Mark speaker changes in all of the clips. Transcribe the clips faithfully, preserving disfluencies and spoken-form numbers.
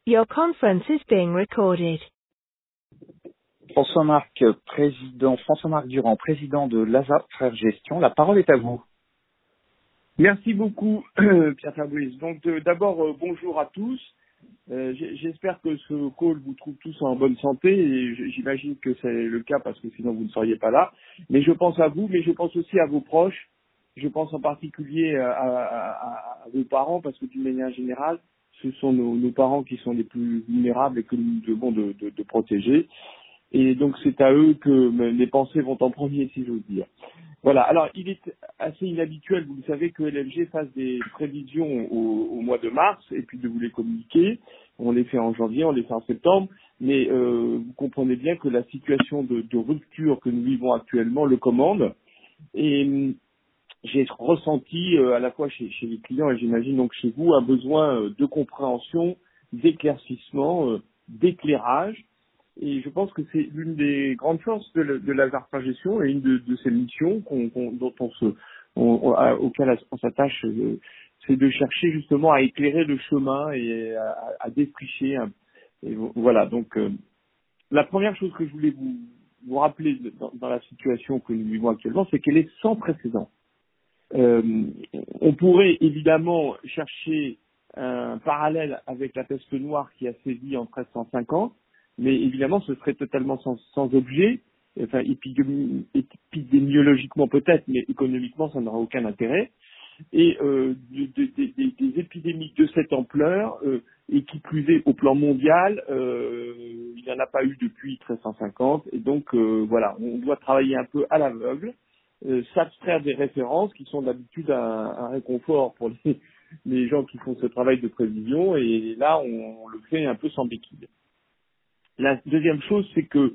Speaker 1: Your conference is being recorded.
Speaker 2: François-Marc, président, François-Marc Durand, président de Lazare Frères Gestion, la parole est à vous.
Speaker 3: Merci beaucoup, Pierre Fabrice. Donc, euh, d'abord, euh, bonjour à tous. Euh, j'espère que ce call vous trouve tous en bonne santé et j'imagine que c'est le cas parce que sinon vous ne seriez pas là. Mais je pense à vous, mais je pense aussi à vos proches. Je pense en particulier à, à, à, à vos parents parce que d'une manière générale, ce sont nos, nos parents qui sont les plus vulnérables et que nous devons de, de, de protéger. Et donc c'est à eux que les pensées vont en premier, si j'ose dire. Voilà, alors il est assez inhabituel, vous le savez, que L F G fasse des prévisions au, au mois de mars et puis de vous les communiquer. On les fait en janvier, on les fait en septembre, mais euh, vous comprenez bien que la situation de, de rupture que nous vivons actuellement le commande. Et j'ai ressenti euh, à la fois chez, chez les clients et j'imagine donc chez vous un besoin euh, de compréhension, d'éclaircissement, euh, d'éclairage. Et je pense que c'est l'une des grandes forces de, le, de Lazare Frères Gestion et une de, de ces missions qu'on, qu'on, dont on se, on, on, à, auxquelles on s'attache, euh, c'est de chercher justement à éclairer le chemin et à, à défricher. Un, et voilà. Donc euh, la première chose que je voulais vous, vous rappeler dans, dans la situation que nous vivons actuellement, c'est qu'elle est sans précédent. Euh, on pourrait évidemment chercher un parallèle avec la peste noire qui a sévi en treize cent cinquante, mais évidemment ce serait totalement sans, sans objet, enfin épidémi- épidémiologiquement peut-être, mais économiquement ça n'aura aucun intérêt. Et euh, de, de, de, de, des épidémies de cette ampleur, euh, et qui plus est au plan mondial, euh, il n'y en a pas eu depuis treize cent cinquante, et donc euh, voilà, on doit travailler un peu à l'aveugle. Euh, s'abstraire des références qui sont d'habitude un, un réconfort pour les, les gens qui font ce travail de prévision, et là on, on le fait un peu sans béquille. La deuxième chose, c'est que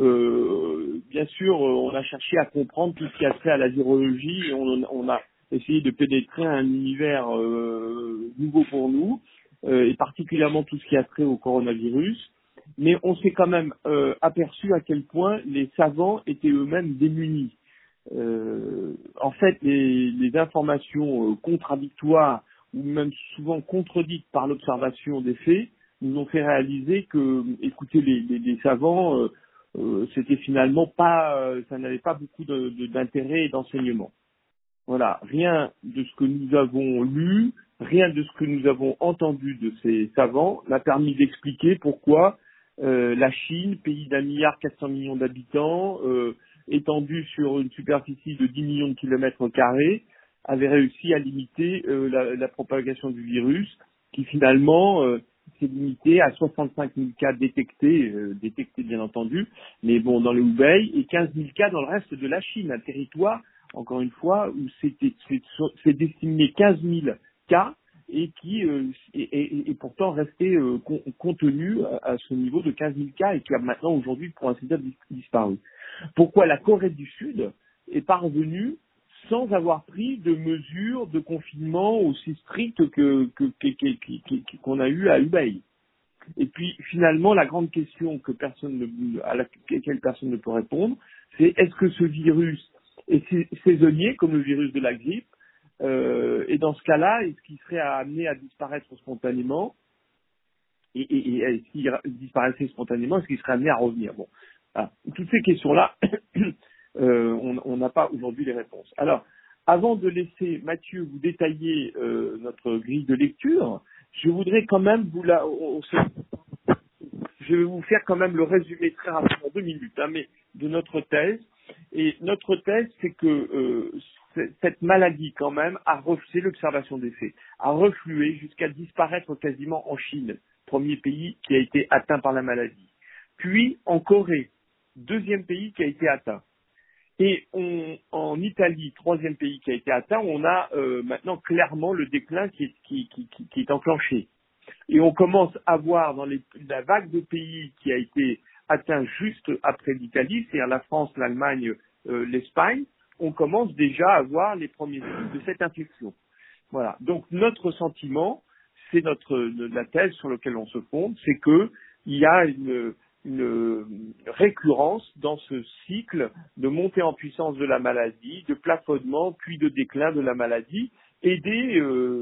Speaker 3: euh, bien sûr on a cherché à comprendre tout ce qui a trait à la virologie et on, on a essayé de pénétrer un univers euh, nouveau pour nous, euh, et particulièrement tout ce qui a trait au coronavirus, mais on s'est quand même euh, aperçu à quel point les savants étaient eux-mêmes démunis. Euh, en fait, les, les informations euh, contradictoires ou même souvent contredites par l'observation des faits nous ont fait réaliser que, écoutez, les, les, les savants, euh, euh, c'était finalement pas, euh, ça n'avait pas beaucoup de, de, d'intérêt et d'enseignement. Voilà, rien de ce que nous avons lu, rien de ce que nous avons entendu de ces savants n'a permis d'expliquer pourquoi euh, la Chine, pays d'un milliard quatre cents millions d'habitants, euh, étendu sur une superficie de dix millions de kilomètres carrés, avait réussi à limiter euh, la, la propagation du virus, qui finalement euh, s'est limité à soixante-cinq mille cas détectés, euh, détectés bien entendu, mais bon dans le Hubei, et quinze mille cas dans le reste de la Chine, un territoire, encore une fois, où c'était c'est, c'est destiné quinze mille cas et qui euh, est, est, est pourtant resté euh, con, contenu à, à ce niveau de quinze mille cas et qui a maintenant aujourd'hui, pour ainsi dire, dis- disparu. Pourquoi la Corée du Sud est parvenue sans avoir pris de mesures de confinement aussi strictes que, que, que, que, que- que- qu'on a eu à Hubei. Et puis finalement, la grande question que personne ne, à laquelle personne ne peut répondre, c'est est-ce que ce virus est sais- saisonnier comme le virus de la grippe, euh, et dans ce cas-là, est-ce qu'il serait amené à disparaître spontanément, et, et, et est-ce qu'il disparaissait spontanément, est-ce qu'il serait amené à revenir? Bon, voilà. Toutes ces questions-là, euh, on on n'a pas aujourd'hui les réponses. Alors, avant de laisser Mathieu vous détailler euh, notre grille de lecture, je voudrais quand même vous la, on- on- je vais vous faire quand même le résumé très rapidement, deux minutes, hein, mais de notre thèse. Et notre thèse, c'est que euh, c'est- cette maladie, quand même, a refusé l'observation des faits, a reflué jusqu'à disparaître quasiment en Chine, premier pays qui a été atteint par la maladie. Puis en Corée, deuxième pays qui a été atteint. Et on, en Italie, troisième pays qui a été atteint, on a euh, maintenant clairement le déclin qui est, qui, qui, qui, qui est enclenché. Et on commence à voir dans les, la vague de pays qui a été atteint juste après l'Italie, c'est-à-dire la France, l'Allemagne, euh, l'Espagne, on commence déjà à voir les premiers signes de cette infection. Voilà. Donc notre sentiment, c'est notre la thèse sur laquelle on se fonde, c'est que il y a une, une récurrence dans ce cycle de montée en puissance de la maladie, de plafonnement, puis de déclin de la maladie, aidé euh,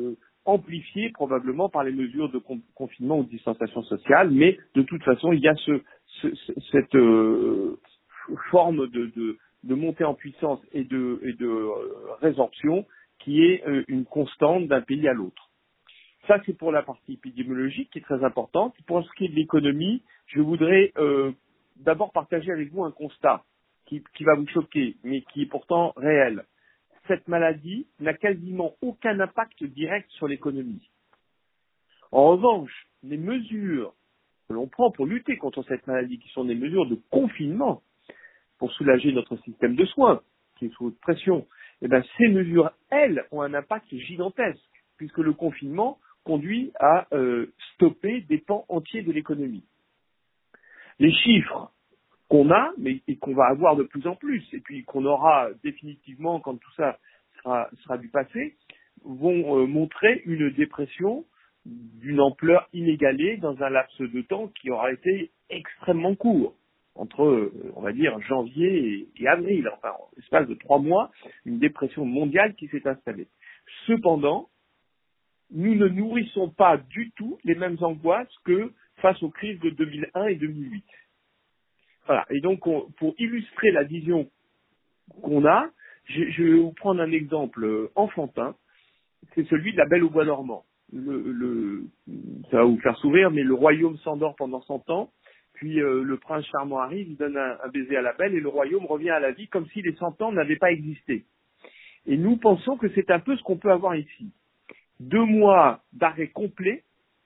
Speaker 3: amplifié probablement par les mesures de con- confinement ou de distanciation sociale, mais de toute façon, il y a ce, ce, ce- cette euh, forme de, de, de montée en puissance et de, et de euh, résorption qui est euh, une constante d'un pays à l'autre. Ça, c'est pour la partie épidémiologique qui est très importante. Pour ce qui est de l'économie, je voudrais euh, d'abord partager avec vous un constat qui, qui va vous choquer, mais qui est pourtant réel. Cette maladie n'a quasiment aucun impact direct sur l'économie. En revanche, les mesures que l'on prend pour lutter contre cette maladie, qui sont des mesures de confinement, pour soulager notre système de soins, qui est sous haute pression, eh ben, ces mesures, elles, ont un impact gigantesque, puisque le confinement conduit à euh, stopper des pans entiers de l'économie. Les chiffres qu'on a, mais et qu'on va avoir de plus en plus, et puis qu'on aura définitivement quand tout ça sera, sera du passé, vont euh, montrer une dépression d'une ampleur inégalée dans un laps de temps qui aura été extrêmement court, entre, euh, on va dire, janvier et, et avril, enfin, en l'espace de trois mois, une dépression mondiale qui s'est installée. Cependant, nous ne nourrissons pas du tout les mêmes angoisses que face aux crises de deux mille un et deux mille huit. Voilà. Et donc, on, pour illustrer la vision qu'on a, je, je vais vous prendre un exemple enfantin. C'est celui de la Belle au bois dormant. Le, le, ça va vous faire sourire, mais le royaume s'endort pendant cent ans, puis euh, le prince charmant arrive, il donne un, un baiser à la Belle et le royaume revient à la vie comme si les cent ans n'avaient pas existé. Et nous pensons que c'est un peu ce qu'on peut avoir ici. Deux mois d'arrêt complet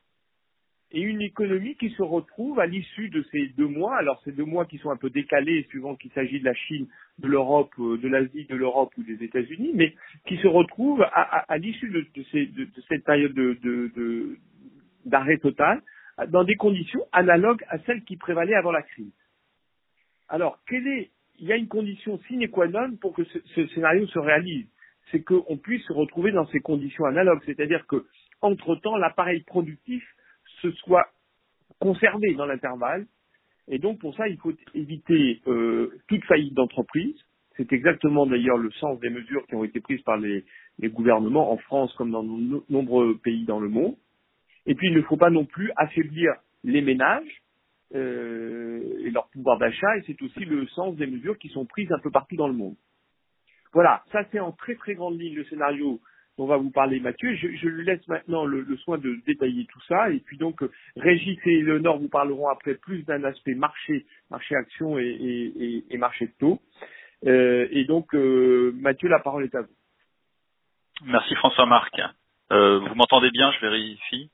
Speaker 3: et une économie qui se retrouve à l'issue de ces deux mois, alors ces deux mois qui sont un peu décalés suivant qu'il s'agit de la Chine, de l'Europe, de l'Asie, de l'Europe ou des États-Unis, mais qui se retrouvent à, à, à l'issue de, de, ces, de, de cette période de, de, de, d'arrêt total dans des conditions analogues à celles qui prévalaient avant la crise. Alors, quelle est, il y a une condition sine qua non pour que ce, ce scénario se réalise, c'est qu'on puisse se retrouver dans ces conditions analogues, c'est-à-dire que, entre-temps, l'appareil productif se soit conservé dans l'intervalle, et donc pour ça, il faut éviter euh, toute faillite d'entreprise. C'est exactement d'ailleurs le sens des mesures qui ont été prises par les, les gouvernements en France comme dans de nombreux pays dans le monde. Et puis, il ne faut pas non plus affaiblir les ménages euh, et leur pouvoir d'achat, et c'est aussi le sens des mesures qui sont prises un peu partout dans le monde. Voilà, ça c'est en très très grande ligne le scénario dont va vous parler Mathieu. Je, je lui laisse maintenant le, le soin de détailler tout ça, et puis donc euh, Régis et Léonore vous parleront après plus d'un aspect marché, marché action et, et, et, et marché de taux. Euh, et donc euh, Mathieu, la parole est à vous.
Speaker 4: Merci François-Marc. Euh, vous m'entendez bien, je vérifie.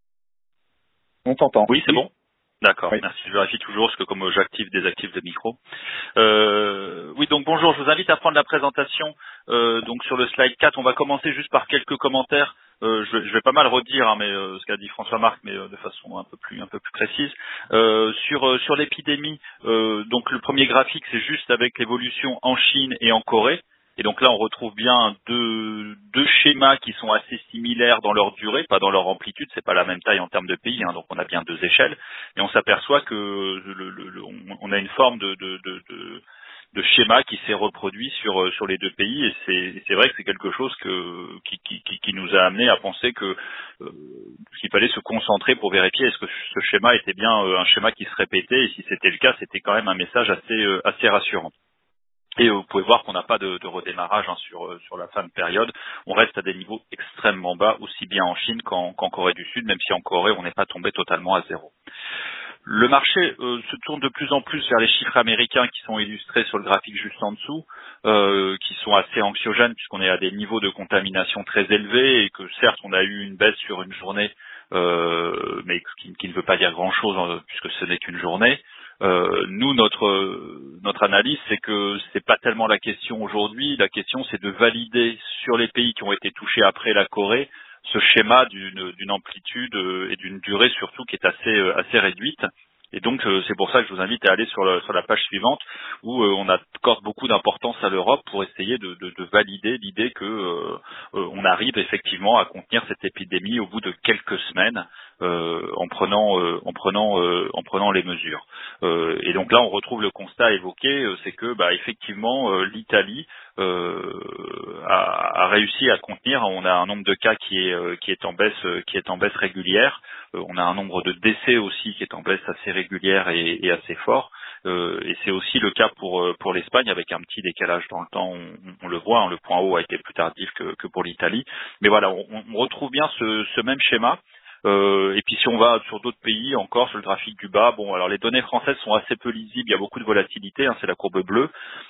Speaker 2: On t'entend.
Speaker 4: Oui, c'est
Speaker 2: Oui.
Speaker 4: bon. D'accord,
Speaker 2: Oui.
Speaker 4: merci. Je vérifie toujours parce que comme j'active, désactive le micro. Euh, oui, donc bonjour. Je vous invite à prendre la présentation. Euh, donc sur le slide quatre, on va commencer juste par quelques commentaires. Euh, je, vais, je vais pas mal redire hein, mais euh, ce qu'a dit François-Marc, mais euh, de façon un peu plus un peu plus précise. Euh, sur euh, sur l'épidémie, euh, donc le premier graphique, c'est juste avec l'évolution en Chine et en Corée. Et donc là, on retrouve bien deux, deux schémas qui sont assez similaires dans leur durée, pas dans leur amplitude, c'est pas la même taille en termes de pays, hein, donc on a bien deux échelles. Et on s'aperçoit que le, le, le, on a une forme de, de, de, de, de schéma qui s'est reproduit sur, sur les deux pays. Et c'est, c'est vrai que c'est quelque chose que, qui, qui, qui nous a amené à penser que euh, qu'il fallait se concentrer pour vérifier est-ce que ce schéma était bien un schéma qui se répétait. Et si c'était le cas, c'était quand même un message assez, assez rassurant. Et vous pouvez voir qu'on n'a pas de, de redémarrage hein, sur, sur la fin de période. On reste à des niveaux extrêmement bas, aussi bien en Chine qu'en, qu'en Corée du Sud, même si en Corée, on n'est pas tombé totalement à zéro. Le marché euh, se tourne de plus en plus vers les chiffres américains qui sont illustrés sur le graphique juste en dessous, euh, qui sont assez anxiogènes puisqu'on est à des niveaux de contamination très élevés et que certes, on a eu une baisse sur une journée, euh, mais qui, qui ne veut pas dire grand-chose hein, puisque ce n'est qu'une journée. Euh, nous, notre notre analyse, c'est que c'est pas tellement la question aujourd'hui. La question, c'est de valider sur les pays qui ont été touchés après la Corée ce schéma d'une, d'une amplitude et d'une durée surtout qui est assez assez réduite. Et donc, c'est pour ça que je vous invite à aller sur, le, sur la page suivante où on accorde beaucoup d'importance à l'Europe pour essayer de, de, de valider l'idée que euh, on arrive effectivement à contenir cette épidémie au bout de quelques semaines euh, en prenant euh, en prenant euh, en prenant les mesures. Euh, et donc là, on retrouve le constat évoqué, euh, c'est que bah, effectivement, euh, l'Italie euh, a, a réussi à contenir. On a un nombre de cas qui est euh, qui est en baisse qui est en baisse régulière. Euh, on a un nombre de décès aussi qui est en baisse assez régulière et, et assez fort. Euh, et c'est aussi le cas pour pour l'Espagne avec un petit décalage dans le temps. On, on le voit, hein, le point haut a été plus tardif que, que pour l'Italie. Mais voilà, on, on retrouve bien ce, ce même schéma. Euh, et puis si on va sur d'autres pays, encore sur le graphique du bas, bon, alors les données françaises sont assez peu lisibles. Il y a beaucoup de volatilité, hein, c'est la courbe bleue.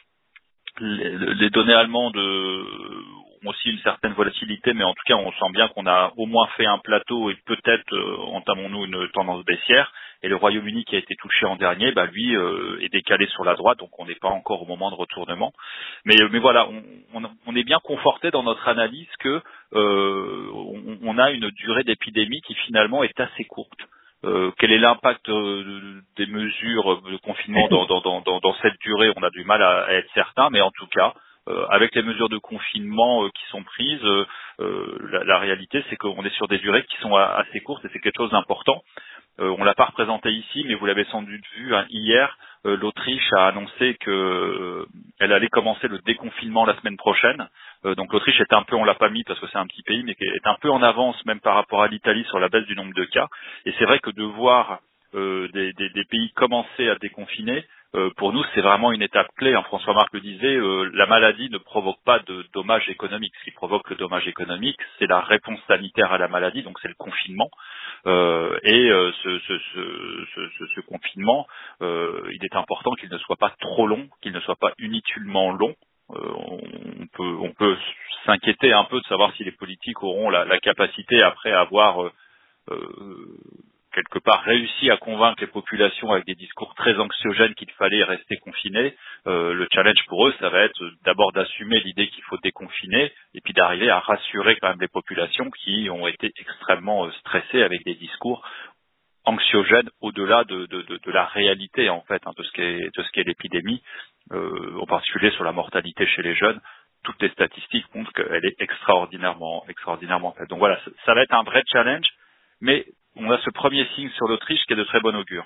Speaker 4: Les, les données allemandes euh, ont aussi une certaine volatilité, mais en tout cas, on sent bien qu'on a au moins fait un plateau et peut-être euh, entamons-nous une tendance baissière. Et le Royaume-Uni qui a été touché en dernier, bah lui euh, est décalé sur la droite, donc on n'est pas encore au moment de retournement. Mais, mais voilà, on, on, on est bien conforté dans notre analyse que euh, on, on a une durée d'épidémie qui finalement est assez courte. Euh, quel est l'impact euh, des mesures de confinement dans, dans, dans, dans, dans cette durée? On a du mal à, à être certain, mais en tout cas, euh, avec les mesures de confinement euh, qui sont prises, euh, euh, la, la réalité c'est qu'on est sur des durées qui sont a, assez courtes et c'est quelque chose d'important. Euh, on l'a pas représenté ici, mais vous l'avez sans doute vu, hein, hier, euh, l'Autriche a annoncé que euh, elle allait commencer le déconfinement la semaine prochaine. Euh, donc l'Autriche est un peu, on l'a pas mis parce que c'est un petit pays, mais qui est un peu en avance même par rapport à l'Italie sur la baisse du nombre de cas. Et c'est vrai que de voir euh, des, des, des pays commencer à déconfiner, euh, pour nous c'est vraiment une étape clé. Hein. François Marc le disait, euh, la maladie ne provoque pas de dommages économiques. Ce qui provoque le dommage économique, c'est la réponse sanitaire à la maladie, donc c'est le confinement. Euh, et euh, ce, ce, ce, ce, ce confinement, euh, il est important qu'il ne soit pas trop long, qu'il ne soit pas inutilement long. Euh, on peut, on peut s'inquiéter un peu de savoir si les politiques auront la, la capacité après à avoir euh, euh, quelque part réussi à convaincre les populations avec des discours très anxiogènes qu'il fallait rester confinés. Euh, le challenge pour eux, ça va être d'abord d'assumer l'idée qu'il faut déconfiner et puis d'arriver à rassurer quand même les populations qui ont été extrêmement euh, stressées avec des discours anxiogènes au-delà de, de, de, de la réalité en fait hein, de ce qu'est de ce qu'est l'épidémie, euh, en particulier sur la mortalité chez les jeunes. Toutes les statistiques montrent qu'elle est extraordinairement extraordinairement faible. Donc voilà, ça va être un vrai challenge, mais on a ce premier signe sur l'Autriche qui est de très bon augure.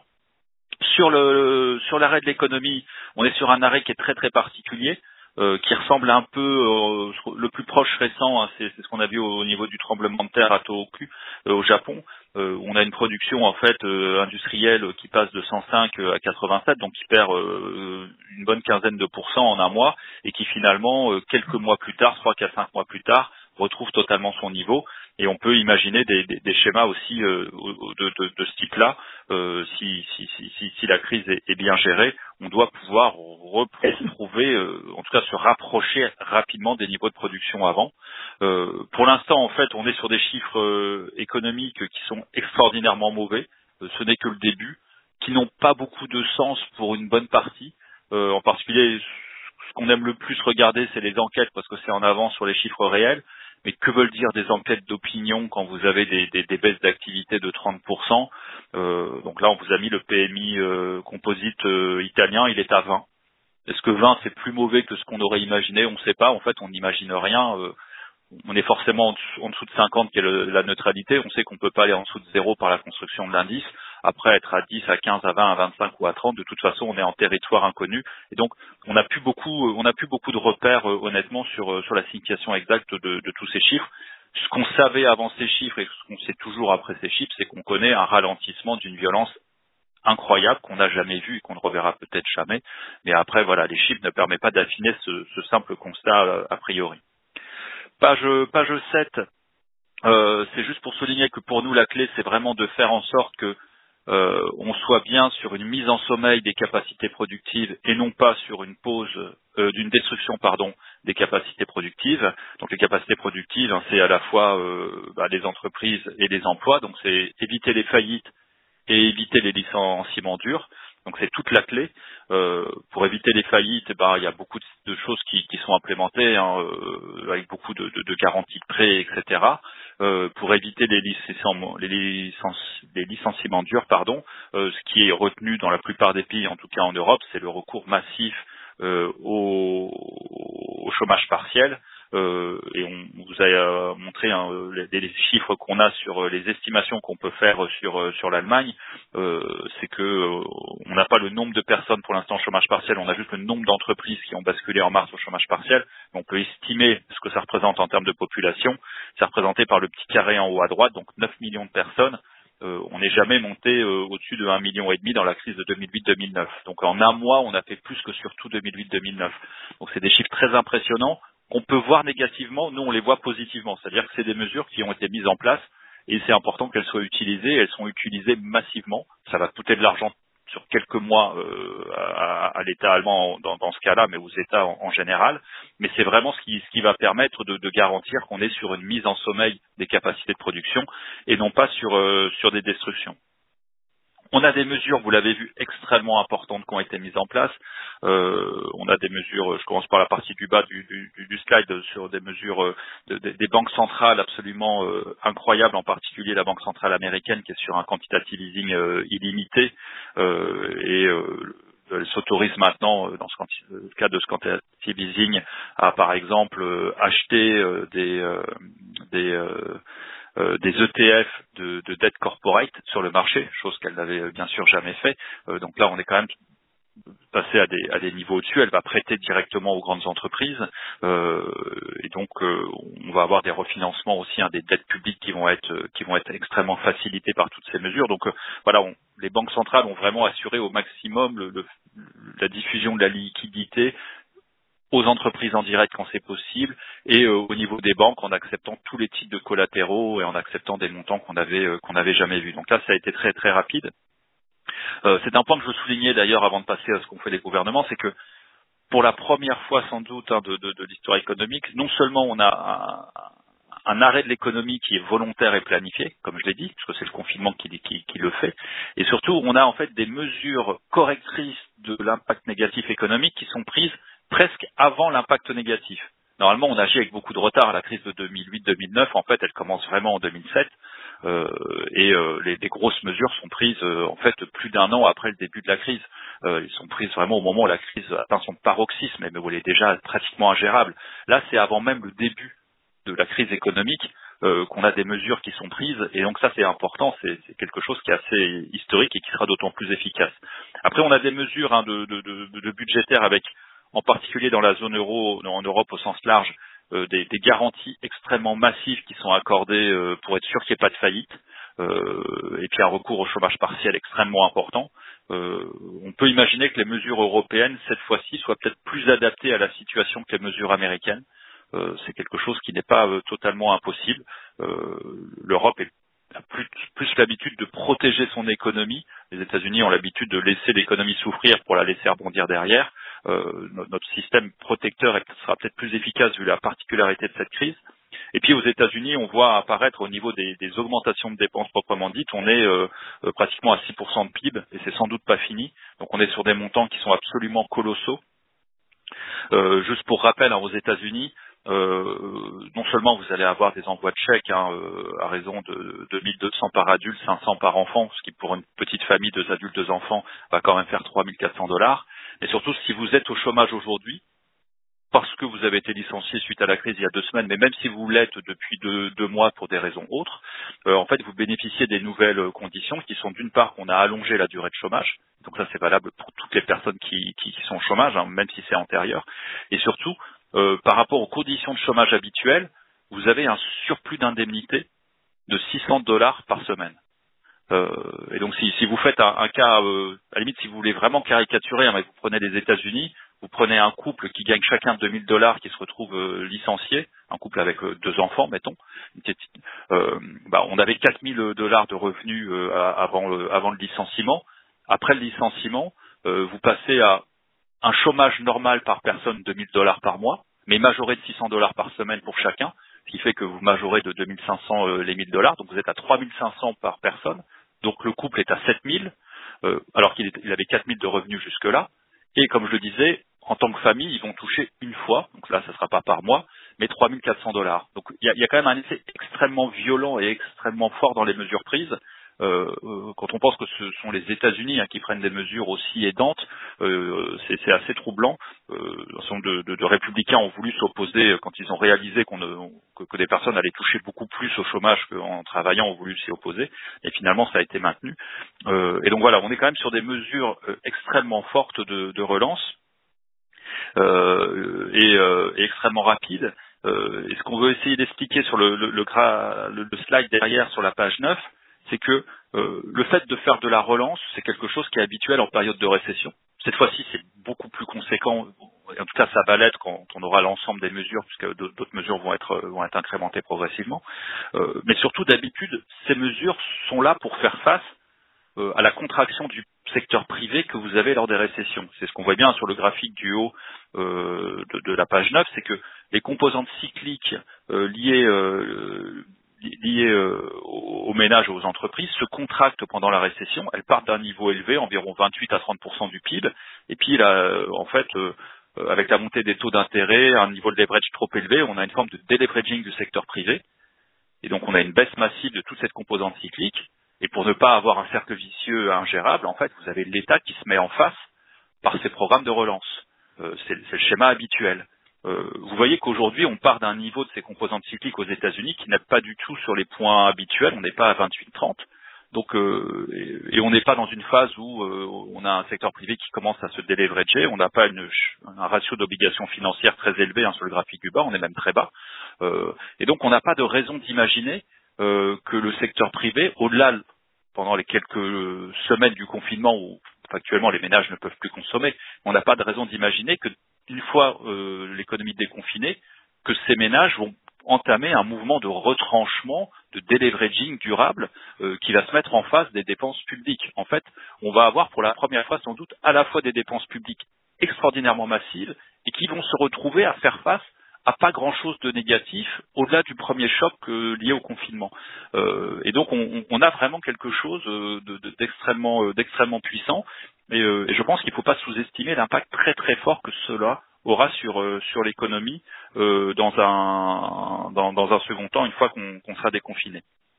Speaker 4: Sur le sur l'arrêt de l'économie, on est sur un arrêt qui est très très particulier, euh, qui ressemble un peu euh, le plus proche récent, hein, c'est, c'est ce qu'on a vu au, au niveau du tremblement de terre à Tohoku euh, au Japon. Euh, on a une production en fait euh, industrielle qui passe de cent cinq à quatre-vingt-sept, donc qui perd euh, une bonne quinzaine de pourcents en un mois et qui finalement euh, quelques mois plus tard, trois à cinq mois plus tard, retrouve totalement son niveau. Et on peut imaginer des, des, des schémas aussi euh, de, de, de ce type-là. Euh, si, si, si, si, si la crise est, est bien gérée, on doit pouvoir retrouver, euh, en tout cas se rapprocher rapidement des niveaux de production avant. Euh, pour l'instant, en fait, on est sur des chiffres euh, économiques qui sont extraordinairement mauvais. Euh, ce n'est que le début, qui n'ont pas beaucoup de sens pour une bonne partie. Euh, en particulier, ce qu'on aime le plus regarder, c'est les enquêtes parce que c'est en avance sur les chiffres réels. Mais que veulent dire des enquêtes d'opinion quand vous avez des, des, des baisses d'activité de trente pour cent? euh, Donc là, on vous a mis le P M I euh, composite euh, italien, il est à vingt. Est-ce que vingt, c'est plus mauvais que ce qu'on aurait imaginé? On ne sait pas. En fait, on n'imagine rien. Euh, on est forcément en dessous, en dessous de cinquante, qui est le, la neutralité. On sait qu'on ne peut pas aller en dessous de zéro par la construction de l'indice. Après, être à dix, à quinze, à vingt, à vingt-cinq ou à trente, de toute façon, on est en territoire inconnu. Et donc, on n'a plus beaucoup, on n'a plus beaucoup de repères, euh, honnêtement, sur, euh, sur la signification exacte de, de tous ces chiffres. Ce qu'on savait avant ces chiffres et ce qu'on sait toujours après ces chiffres, c'est qu'on connaît un ralentissement d'une violence incroyable qu'on n'a jamais vu et qu'on ne reverra peut-être jamais. Mais après, voilà, les chiffres ne permettent pas d'affiner ce, ce simple constat euh, a priori. Page, page sept, euh, c'est juste pour souligner que pour nous, la clé, c'est vraiment de faire en sorte que euh, on soit bien sur une mise en sommeil des capacités productives et non pas sur une pause euh, d'une destruction pardon des capacités productives. Donc les capacités productives, hein, c'est à la fois euh, bah, les entreprises et les emplois, donc c'est éviter les faillites et éviter les licenciements durs. Donc c'est toute la clé. Euh, pour éviter les faillites, eh ben, il y a beaucoup de, de choses qui, qui sont implémentées, hein, euh, avec beaucoup de, de, de garanties de prêt, et cetera. Euh, pour éviter les licenciements, les, licenci- les licenciements durs, pardon, euh, ce qui est retenu dans la plupart des pays, en tout cas en Europe, c'est le recours massif euh, au, au chômage partiel. Euh, et on, vous vous ai euh, montré hein, les, les chiffres qu'on a sur les estimations qu'on peut faire sur sur l'Allemagne. Euh, c'est que euh, on n'a pas le nombre de personnes pour l'instant au chômage partiel, on a juste le nombre d'entreprises qui ont basculé en mars au chômage partiel. On peut estimer ce que ça représente en termes de population. C'est représenté par le petit carré en haut à droite, donc neuf millions de personnes. Euh, on n'est jamais monté euh, au-dessus de un million et demi dans la crise de deux mille huit deux mille neuf. Donc en un mois, on a fait plus que sur tout deux mille huit deux mille neuf. Donc c'est des chiffres très impressionnants qu'on peut voir négativement, nous on les voit positivement. C'est-à-dire que c'est des mesures qui ont été mises en place et c'est important qu'elles soient utilisées. Elles sont utilisées massivement. Ça va coûter de l'argent sur quelques mois euh, à, à l'État allemand dans, dans ce cas-là, mais aux États en, en général. Mais c'est vraiment ce qui, ce qui va permettre de, de garantir qu'on est sur une mise en sommeil des capacités de production et non pas sur, euh, sur des destructions. On a des mesures, vous l'avez vu, extrêmement importantes qui ont été mises en place. Euh, on a des mesures, je commence par la partie du bas du, du, du slide, sur des mesures euh, de, de, des banques centrales absolument euh, incroyables, en particulier la Banque centrale américaine qui est sur un quantitative easing euh, illimité euh, et euh, elle s'autorise maintenant, dans ce quanti- le cas de ce quantitative easing, à par exemple euh, acheter euh, des, euh, des euh, Euh, des E T F de, de dette corporate sur le marché, chose qu'elle n'avait euh, bien sûr jamais fait. Euh, donc là, on est quand même passé à des, à des niveaux au-dessus. Elle va prêter directement aux grandes entreprises euh, et donc euh, on va avoir des refinancements aussi, hein, des dettes publiques qui vont être qui vont être extrêmement facilitées par toutes ces mesures. Donc euh, voilà, on, les banques centrales ont vraiment assuré au maximum le, le, la diffusion de la liquidité aux entreprises en direct quand c'est possible et euh, au niveau des banques en acceptant tous les types de collatéraux et en acceptant des montants qu'on avait euh, qu'on n'avait jamais vus. Donc là, ça a été très très rapide. Euh, c'est un point que je soulignais d'ailleurs avant de passer à ce qu'ont fait les gouvernements, c'est que pour la première fois sans doute hein, de, de, de l'histoire économique, non seulement on a un, un arrêt de l'économie qui est volontaire et planifié, comme je l'ai dit, parce que c'est le confinement qui, qui, qui le fait, et surtout on a en fait des mesures correctrices de l'impact négatif économique qui sont prises presque avant l'impact négatif. Normalement, on agit avec beaucoup de retard. La crise de deux mille huit deux mille neuf, en fait, elle commence vraiment en deux mille sept. Euh, et euh, les, les grosses mesures sont prises, euh, en fait, plus d'un an après le début de la crise. Euh, elles sont prises vraiment au moment où la crise atteint son paroxysme, mais où elle est déjà pratiquement ingérable. Là, c'est avant même le début de la crise économique euh, qu'on a des mesures qui sont prises. Et donc ça, c'est important. C'est, c'est quelque chose qui est assez historique et qui sera d'autant plus efficace. Après, on a des mesures hein, de, de, de, de budgétaires avec en particulier dans la zone euro, en Europe au sens large, euh, des, des garanties extrêmement massives qui sont accordées euh, pour être sûr qu'il n'y ait pas de faillite, euh, et puis un recours au chômage partiel extrêmement important. Euh, on peut imaginer que les mesures européennes, cette fois-ci, soient peut-être plus adaptées à la situation que les mesures américaines. Euh, c'est quelque chose qui n'est pas euh, totalement impossible. Euh, L'Europe est a plus, plus l'habitude de protéger son économie. Les États-Unis ont l'habitude de laisser l'économie souffrir pour la laisser rebondir derrière. Euh, notre système protecteur est, sera peut-être plus efficace vu la particularité de cette crise. Et puis aux États-Unis, on voit apparaître au niveau des, des augmentations de dépenses proprement dites, on est euh, euh, pratiquement à six pour cent de P I B et c'est sans doute pas fini. Donc on est sur des montants qui sont absolument colossaux. Euh, juste pour rappel, hein, aux États-Unis, euh, non seulement vous allez avoir des envois de chèques hein, euh, à raison de deux mille deux cents par adulte, cinq cents par enfant, ce qui pour une petite famille, deux adultes, deux enfants, va quand même faire trois mille quatre cents dollars. Mais surtout, si vous êtes au chômage aujourd'hui, parce que vous avez été licencié suite à la crise il y a deux semaines, mais même si vous l'êtes depuis deux, deux mois pour des raisons autres, euh, en fait, vous bénéficiez des nouvelles euh, conditions qui sont d'une part qu'on a allongé la durée de chômage, donc ça c'est valable pour toutes les personnes qui, qui, qui sont au chômage, hein, même si c'est antérieur, et surtout, euh, par rapport aux conditions de chômage habituelles, vous avez un surplus d'indemnité de six cents dollars par semaine. Euh, et donc si, si vous faites un, un cas, euh, à la limite si vous voulez vraiment caricaturer, hein, mais vous prenez les États-Unis, vous prenez un couple qui gagne chacun deux mille dollars qui se retrouve euh, licencié, un couple avec euh, deux enfants, mettons, euh, bah, on avait quatre mille dollars de revenus euh, avant, le, avant le licenciement. Après le licenciement, euh, vous passez à un chômage normal par personne deux mille dollars par mois, mais majoré de six cents dollars par semaine pour chacun, ce qui fait que vous majorez de deux mille cinq cents euh, les mille dollars, donc vous êtes à trois mille cinq cents par personne, donc le couple est à sept mille, euh, alors qu'il est, il avait quatre mille de revenus jusque-là, et comme je le disais, en tant que famille, ils vont toucher une fois, donc là ça ne sera pas par mois, mais trois mille quatre cents dollars. Donc il y a, il y a quand même un effet extrêmement violent et extrêmement fort dans les mesures prises, Euh, euh, quand on pense que ce sont les États-Unis hein, qui prennent des mesures aussi aidantes, euh, c'est, c'est assez troublant. Euh, un certain nombre de, de, de républicains ont voulu s'opposer quand ils ont réalisé qu'on ne, que, que des personnes allaient toucher beaucoup plus au chômage qu'en travaillant, ont voulu s'y opposer. Et finalement, ça a été maintenu. Euh, et donc voilà, on est quand même sur des mesures euh, extrêmement fortes de, de relance euh, et, euh, et extrêmement rapides. Euh, et ce qu'on veut essayer d'expliquer sur le, le, le, gra- le, le slide derrière sur la page neuf, c'est que euh, le fait de faire de la relance, c'est quelque chose qui est habituel en période de récession. Cette fois-ci, c'est beaucoup plus conséquent. En tout cas, ça va l'être quand on aura l'ensemble des mesures, puisque d'autres mesures vont être, vont être incrémentées progressivement. Euh, mais surtout, d'habitude, ces mesures sont là pour faire face euh, à la contraction du secteur privé que vous avez lors des récessions. C'est ce qu'on voit bien sur le graphique du haut euh, de, de la page neuf, c'est que les composantes cycliques euh, liées, euh, liées euh, aux, aux ménages et aux entreprises se contractent pendant la récession. Elles partent d'un niveau élevé, environ vingt-huit à trente pour cent du P I B, et puis là, euh, en fait, euh, avec la montée des taux d'intérêt, un niveau de leverage trop élevé, on a une forme de deleveraging du secteur privé, et donc on a une baisse massive de toute cette composante cyclique. Et pour ne pas avoir un cercle vicieux ingérable, en fait, vous avez l'État qui se met en face par ces programmes de relance. Euh, c'est, c'est le schéma habituel. Euh, vous voyez qu'aujourd'hui, on part d'un niveau de ces composantes cycliques aux États-Unis qui n'est pas du tout sur les points habituels. On n'est pas à vingt-huit trente. Donc, euh, et, et on n'est pas dans une phase où euh, on a un secteur privé qui commence à se déleverager. On n'a pas une, un ratio d'obligations financières très élevé hein, sur le graphique du bas. On est même très bas. Euh, et donc, on n'a pas de raison d'imaginer euh, que le secteur privé, au-delà pendant les quelques semaines du confinement où actuellement les ménages ne peuvent plus consommer, on n'a pas de raison d'imaginer que une fois euh, l'économie déconfinée, que ces ménages vont entamer un mouvement de retranchement, de deleveraging durable euh, qui va se mettre en face des dépenses publiques. En fait, on va avoir pour la première fois sans doute à la fois des dépenses publiques extraordinairement massives et qui vont se retrouver à faire face à pas grand-chose de négatif au-delà du premier choc euh, lié au confinement. Euh, et donc on, on a vraiment quelque chose euh, de, de, d'extrêmement, euh, d'extrêmement puissant. Et, euh, et je pense qu'il ne faut pas sous-estimer l'impact très très fort que cela aura sur euh, sur l'économie euh, dans un dans, dans un second temps une fois qu'on, qu'on sera déconfiné.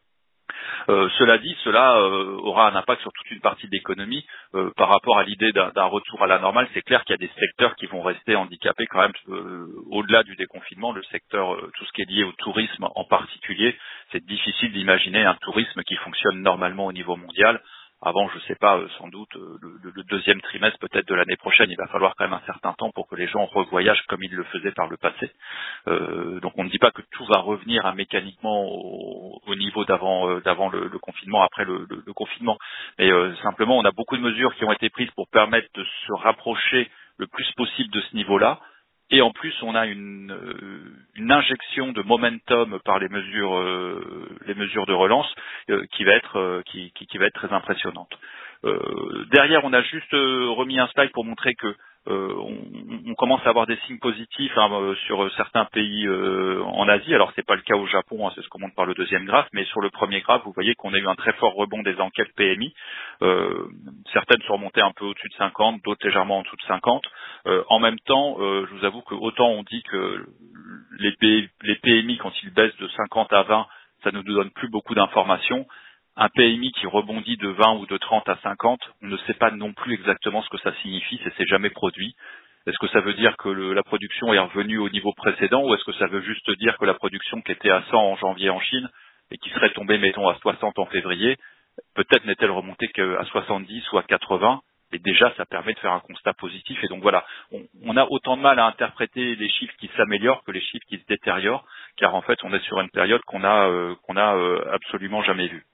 Speaker 4: Euh, cela dit, cela euh, aura un impact sur toute une partie de l'économie euh, par rapport à l'idée d'un, d'un retour à la normale. C'est clair qu'il y a des secteurs qui vont rester handicapés quand même euh, au-delà du déconfinement. Le secteur, euh, tout ce qui est lié au tourisme en particulier, c'est difficile d'imaginer un tourisme qui fonctionne normalement au niveau mondial. Avant, je ne sais pas, euh, sans doute, euh, le, le deuxième trimestre peut-être de l'année prochaine, il va falloir quand même un certain temps pour que les gens revoyagent comme ils le faisaient par le passé. Euh, donc on ne dit pas que tout va revenir hein, mécaniquement au, au niveau d'avant, euh, d'avant le, le confinement, après le, le, le confinement. Mais euh, simplement, on a beaucoup de mesures qui ont été prises pour permettre de se rapprocher le plus possible de ce niveau-là. Et en plus, on a une, euh, une injection de momentum par les mesures, euh, les mesures de relance euh, qui va être, euh, qui, qui, qui va être très impressionnante. Euh, derrière, on a juste euh, remis un slide pour montrer que euh, on, on commence à avoir des signes positifs hein, euh, sur certains pays euh, en Asie. Alors, c'est pas le cas au Japon, hein, c'est ce qu'on montre par le deuxième graphe, mais sur le premier graphe, vous voyez qu'on a eu un très fort rebond des enquêtes P M I. Euh, certaines sont remontées un peu au-dessus de cinquante, d'autres légèrement en dessous de cinquante. Euh, en même temps, euh, je vous avoue que autant on dit que les, P, les P M I, quand ils baissent de cinquante à vingt, ça ne nous donne plus beaucoup d'informations. Un P M I qui rebondit de vingt ou de trente à cinquante, on ne sait pas non plus exactement ce que ça signifie, ça s'est jamais produit. Est-ce que ça veut dire que le, la production est revenue au niveau précédent ou est-ce que ça veut juste dire que la production qui était à cent en janvier en Chine et qui serait tombée, mettons, à soixante en février, peut-être n'est-elle remontée qu'à soixante-dix ou à quatre-vingts, et déjà ça permet de faire un constat positif. Et donc voilà, on, on a autant de mal à interpréter les chiffres qui s'améliorent que les chiffres qui se détériorent, car en fait on est sur une période qu'on a, euh, qu'on a euh, absolument jamais vue.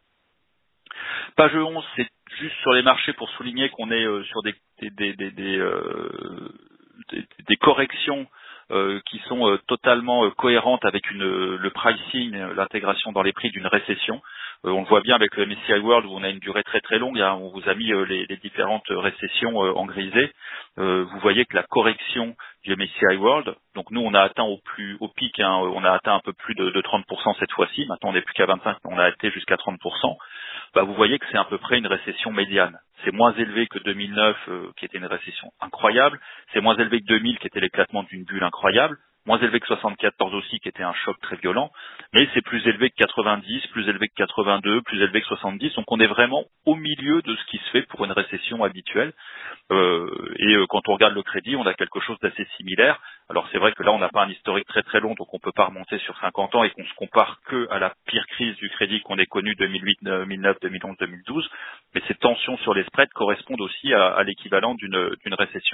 Speaker 4: Page onze, c'est juste sur les marchés pour souligner qu'on est euh, sur des, des, des, des, des, euh, des, des corrections euh, qui sont euh, totalement euh, cohérentes avec une, le pricing, l'intégration dans les prix d'une récession. Euh, on le voit bien avec le M S C I World où on a une durée très très longue. Hein, on vous a mis euh, les, les différentes récessions euh, en grisé. Euh, vous voyez que la correction du M S C I World, donc nous on a atteint au plus au pic, hein, on a atteint un peu plus de, de trente pour cent cette fois-ci. Maintenant on n'est plus qu'à vingt-cinq, on a été jusqu'à trente pour cent. Bah, vous voyez que c'est à peu près une récession médiane. C'est moins élevé que deux mille neuf, euh, qui était une récession incroyable. C'est moins élevé que deux mille, qui était l'éclatement d'une bulle incroyable. moins élevé que soixante-quatorze aussi, qui était un choc très violent, mais c'est plus élevé que quatre-vingt-dix, plus élevé que quatre-vingt-deux, plus élevé que soixante-dix, donc on est vraiment au milieu de ce qui se fait pour une récession habituelle. Euh, et euh, quand on regarde le crédit, on a quelque chose d'assez similaire. Alors c'est vrai que là, on n'a pas un historique très très long, donc on peut pas remonter sur cinquante ans et qu'on se compare que à la pire crise du crédit qu'on ait connue deux mille huit, deux mille neuf, deux mille onze, deux mille douze. Mais ces tensions sur les spreads correspondent aussi à, à l'équivalent d'une d'une récession.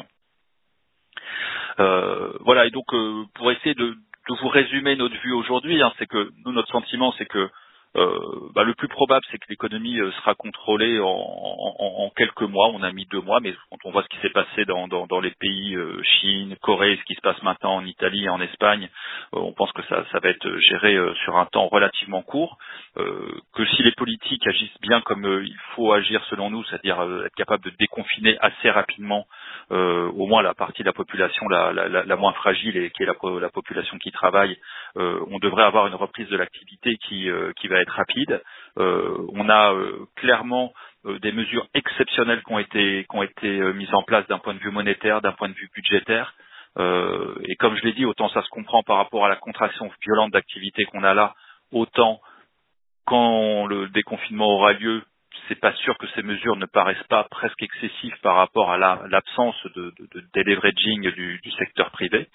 Speaker 4: Euh, voilà, et donc euh, pour essayer de, de vous résumer notre vue aujourd'hui, hein, c'est que nous, notre sentiment, c'est que euh, bah, le plus probable, c'est que l'économie euh, sera contrôlée en, en, en quelques mois. On a mis deux mois, mais quand on voit ce qui s'est passé dans, dans, dans les pays euh, Chine, Corée, ce qui se passe maintenant en Italie et en Espagne, euh, on pense que ça, ça va être géré euh, sur un temps relativement court. Euh, que si les politiques agissent bien comme euh, il faut agir selon nous, c'est-à-dire euh, être capable de déconfiner assez rapidement Euh, au moins la partie de la population la, la, la, la moins fragile et qui est la, la population qui travaille, euh, on devrait avoir une reprise de l'activité qui, euh, qui va être rapide. Euh, on a euh, clairement euh, des mesures exceptionnelles qui ont été, qui ont été euh, mises en place d'un point de vue monétaire, d'un point de vue budgétaire. Euh, et comme je l'ai dit, autant ça se comprend par rapport à la contraction violente d'activité qu'on a là, autant quand le déconfinement aura lieu, c'est pas sûr que ces mesures ne paraissent pas presque excessives par rapport à la- l'absence de, de, de deleveraging du, du secteur privé.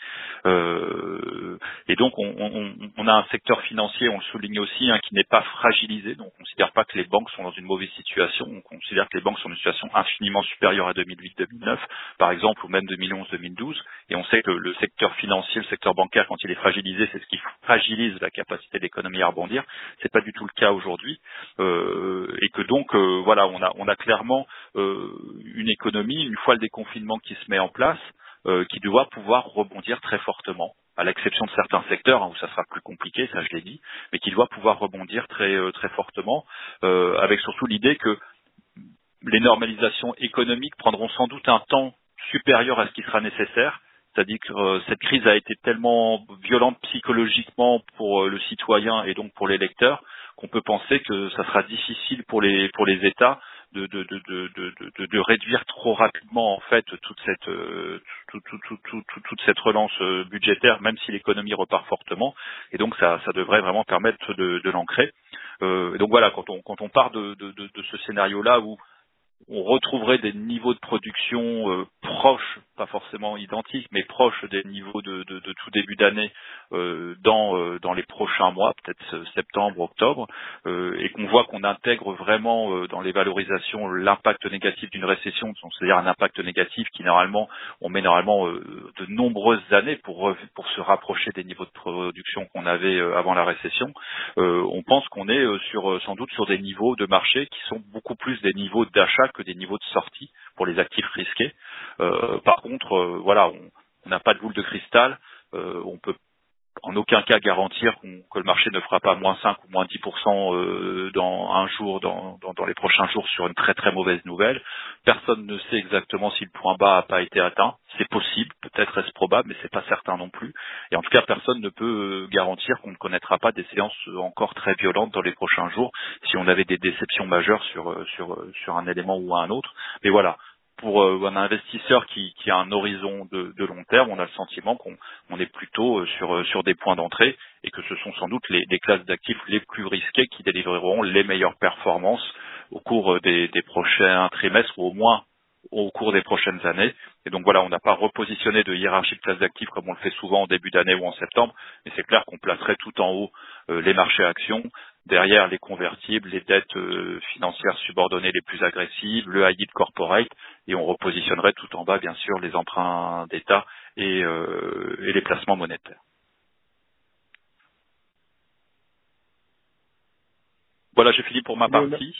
Speaker 4: Euh, et donc, on, on, on a un secteur financier, on le souligne aussi, hein, qui n'est pas fragilisé. Donc, on ne considère pas que les banques sont dans une mauvaise situation. On considère que les banques sont dans une situation infiniment supérieure à deux mille huit deux mille neuf, par exemple, ou même deux mille onze deux mille douze. Et on sait que le secteur financier, le secteur bancaire, quand il est fragilisé, c'est ce qui fragilise la capacité de l'économie à rebondir. C'est pas du tout le cas aujourd'hui, euh, et que donc euh, voilà, on a on a clairement euh, une économie, une fois le déconfinement qui se met en place, euh, qui doit pouvoir rebondir très fortement, à l'exception de certains secteurs hein, où ça sera plus compliqué, ça je l'ai dit, mais qui doit pouvoir rebondir très euh, très fortement, euh, avec surtout l'idée que les normalisations économiques prendront sans doute un temps supérieur à ce qui sera nécessaire. C'est-à-dire que euh, cette crise a été tellement violente psychologiquement pour euh, le citoyen et donc pour les lecteurs qu'on peut penser que ça sera difficile pour les pour les États de de de de de, de, de réduire trop rapidement en fait toute cette euh, tout, tout, tout, tout, tout- toute cette relance euh, budgétaire, même si l'économie repart fortement. Et donc ça ça devrait vraiment permettre de, de l'ancrer. Euh, et donc voilà, quand on quand on part de de, de, de ce scénario-là où on retrouverait des niveaux de production euh, proches, pas forcément identiques, mais proches des niveaux de, de- de tout début d'année euh, dans, euh, dans les prochains mois, peut-être euh, septembre, octobre, euh, et qu'on voit qu'on intègre vraiment euh, dans les valorisations l'impact négatif d'une récession, donc c'est-à-dire un impact négatif qui normalement, on met normalement euh, de nombreuses années pour, rev- pour se rapprocher des niveaux de production qu'on avait euh, avant la récession. Euh, on pense qu'on est euh, sur euh, sans doute sur des niveaux de marché qui sont beaucoup plus des niveaux d'achat que des niveaux de sortie pour les actifs risqués. Euh, par contre, euh, voilà, on on n'a pas de boule de cristal. Euh, on peut en aucun cas garantir qu'on- que le marché ne fera pas moins cinq ou moins dix pour cent euh, dans un jour, dans, dans, dans les prochains jours sur une très très mauvaise nouvelle. Personne ne sait exactement si le point bas n'a pas été atteint. C'est possible, peut-être est-ce probable, mais c'est pas certain non plus. Et en tout cas, personne ne peut euh, garantir qu'on ne connaîtra pas des séances encore très violentes dans les prochains jours si on avait des déceptions majeures sur euh, sur euh, sur un élément ou un autre. Mais voilà. Pour euh, un investisseur qui, qui a un horizon de, de long terme, on a le sentiment qu'on on est plutôt euh, sur, euh, sur des points d'entrée et que ce sont sans doute les, les classes d'actifs les plus risquées qui délivreront les meilleures performances au cours euh, des, des prochains trimestres ou au moins au cours des prochaines années. Et donc voilà, on n'a pas repositionné de hiérarchie de classes d'actifs comme on le fait souvent en début d'année ou en septembre, mais c'est clair qu'on placerait tout en haut euh, les marchés actions, derrière les convertibles, les dettes euh, financières subordonnées les plus agressives, le high yield corporate, et on repositionnerait tout en bas bien sûr les emprunts d'État et, euh, et les placements monétaires. Voilà, j'ai fini pour ma
Speaker 3: Léona,
Speaker 4: partie.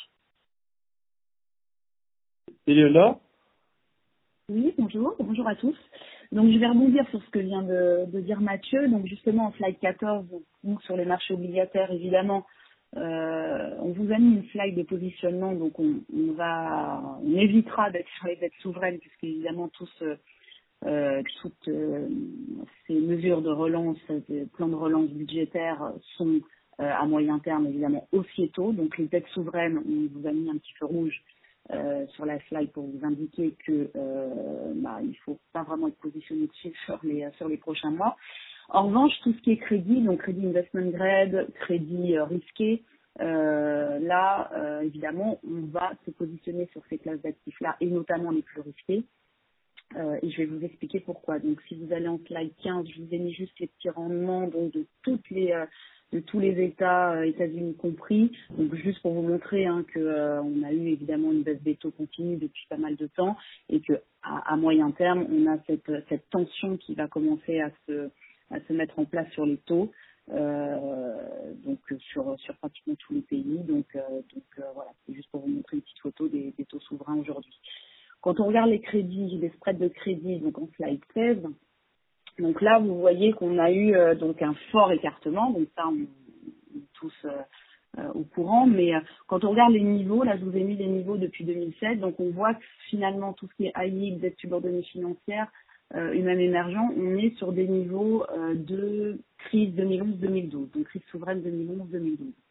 Speaker 3: Léona
Speaker 5: Oui, bonjour, bonjour à tous. Donc je vais rebondir sur ce que vient de, de dire Mathieu. Donc justement en slide quatorze, donc sur les marchés obligataires, évidemment, euh, on vous a mis une slide de positionnement, donc on, on va on évitera d'être sur les dettes souveraines, puisque évidemment tous euh, euh, toutes euh, ces mesures de relance, des plans de relance budgétaires sont euh, à moyen terme évidemment haussiers-taux. Donc les dettes souveraines, on vous a mis un petit feu rouge euh, sur la slide pour vous indiquer que euh, bah, il faut pas vraiment être positionné dessus sur les sur les prochains mois. En revanche, tout ce qui est crédit, donc crédit investment grade, crédit euh, risqué, euh, là, euh, évidemment, on va se positionner sur ces classes d'actifs-là, et notamment les plus risqués. Euh, et je vais vous expliquer pourquoi. Donc, si vous allez en slide quinze, je vous ai mis juste les petits rendements donc de toutes les euh, de tous les États, euh, États-Unis compris. Donc, juste pour vous montrer hein, que euh, on a eu évidemment une baisse des taux continue depuis pas mal de temps et que à, à moyen terme, on a cette cette tension qui va commencer à se à se mettre en place sur les taux. Euh, donc sur sur pratiquement tous les pays. Donc euh, donc euh, voilà, c'est juste pour vous montrer une petite photo des, des taux souverains aujourd'hui. Quand on regarde les crédits, les spreads de crédit, donc en slide seize, donc là vous voyez qu'on a eu euh, donc un fort écartement, donc ça on, on est tous euh, euh, au courant, mais euh, quand on regarde les niveaux, là je vous ai mis les niveaux depuis deux mille sept, donc on voit que finalement tout ce qui est high yield, dette subordonnée financière, euh, et même émergent, on est sur des niveaux euh, de crise deux mille onze deux mille douze, donc crise souveraine deux mille onze deux mille douze.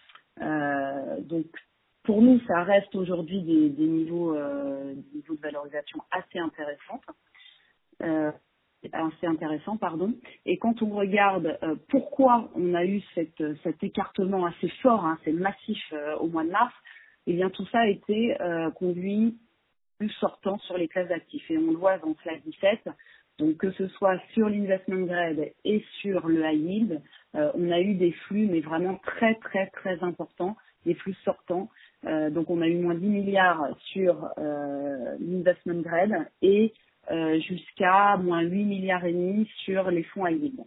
Speaker 5: Euh, donc pour nous, ça reste aujourd'hui des, des niveaux, euh, des niveaux de valorisation assez intéressants, euh, assez intéressants, pardon. Et quand on regarde euh, pourquoi on a eu cette, cet écartement assez fort, hein, assez massif euh, au mois de mars, eh bien tout ça a été euh, conduit plus sortant sur les classes d'actifs. Et on le voit dans slide dix-sept. Donc que ce soit sur l'investment grade et sur le high yield, euh, on a eu des flux mais vraiment très très très importants, des flux sortants. Euh, donc on a eu moins dix milliards sur euh, l'investment grade et euh, jusqu'à moins huit milliards et demi sur les fonds high yield.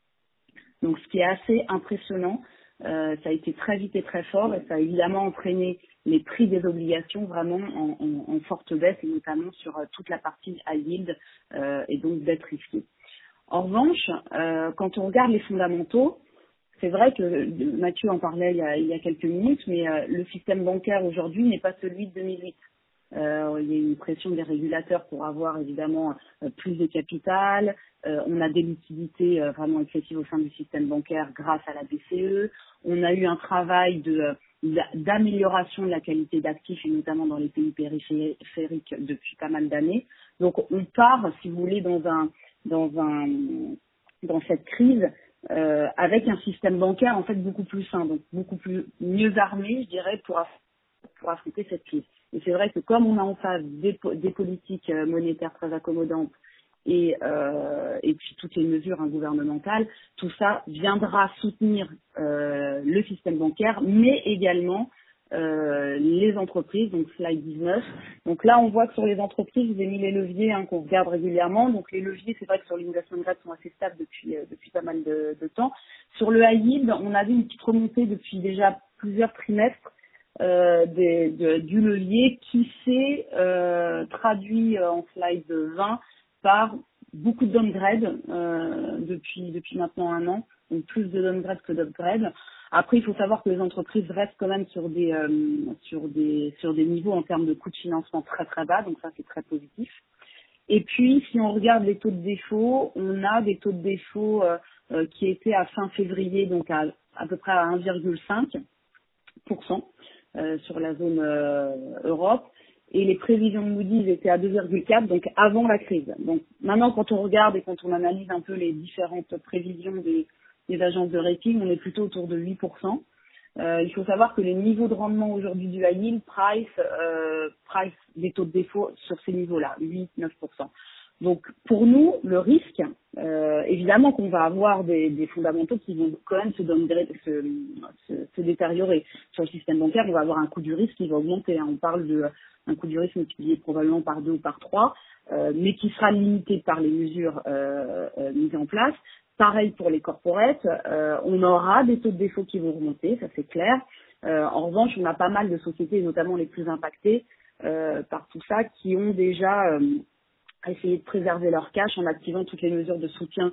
Speaker 5: Donc ce qui est assez impressionnant, euh, ça a été très vite et très fort et ça a évidemment entraîné les prix des obligations vraiment en, en, en forte baisse et notamment sur euh, toute la partie high yield euh, et donc dette risquée. En revanche, euh, quand on regarde les fondamentaux, c'est vrai que Mathieu en parlait il y a, il y a quelques minutes, mais euh, le système bancaire aujourd'hui n'est pas celui de deux mille huit. Euh, il y a une pression des régulateurs pour avoir évidemment euh, plus de capital. Euh, on a des liquidités euh, vraiment excessives au sein du système bancaire grâce à la B C E. On a eu un travail de euh, d'amélioration de la qualité d'actifs et notamment dans les pays périphériques depuis pas mal d'années. Donc on part, si vous voulez, dans un dans un dans cette crise euh, avec un système bancaire en fait beaucoup plus sain, donc beaucoup plus mieux armé, je dirais, pour aff- pour affronter cette crise. Et c'est vrai que comme on a en face des, po- des politiques euh, monétaires très accommodantes et, euh, et puis toutes les mesures hein, gouvernementales, tout ça viendra soutenir euh, le système bancaire, mais également euh, les entreprises, donc slide dix-neuf. Donc là, on voit que sur les entreprises, je vous ai mis les leviers hein, qu'on regarde régulièrement. Donc les leviers, c'est vrai que sur l'investment grade sont assez stables depuis, euh, depuis pas mal de, de temps. Sur le high yield, on a vu une petite remontée depuis déjà plusieurs trimestres. Euh, des, de, du levier qui s'est euh, traduit euh, en slide vingt par beaucoup de downgrade euh, depuis depuis maintenant un an, donc plus de downgrade que d'upgrade. Après, il faut savoir que les entreprises restent quand même sur des euh, sur des sur des niveaux en termes de coûts de financement très très bas, donc ça c'est très positif. Et puis, si on regarde les taux de défaut, on a des taux de défaut euh, euh, qui étaient à fin février, donc à à peu près à un virgule cinq pour cent. Euh, sur la zone euh, Europe et les prévisions de Moody's étaient à deux virgule quatre, donc avant la crise. Donc maintenant quand on regarde et quand on analyse un peu les différentes prévisions des, des agences de rating, on est plutôt autour de huit pour cent. Euh, il faut savoir que les niveaux de rendement aujourd'hui du high yield price, euh, price des taux de défaut sur ces niveaux-là, huit à neuf pour cent. Donc pour nous, le risque, euh, évidemment qu'on va avoir des, des fondamentaux qui vont quand même se, donner, se, se, se détériorer. Sur le système bancaire, on va avoir un coût du risque qui va augmenter. Hein. On parle de un coût du risque multiplié probablement par deux ou par trois, euh, mais qui sera limité par les mesures euh, euh, mises en place. Pareil pour les corporates, euh, on aura des taux de défaut qui vont remonter, ça c'est clair. Euh, en revanche, on a pas mal de sociétés, notamment les plus impactées euh, par tout ça, qui ont déjà euh, essayé de préserver leur cash en activant toutes les mesures de soutien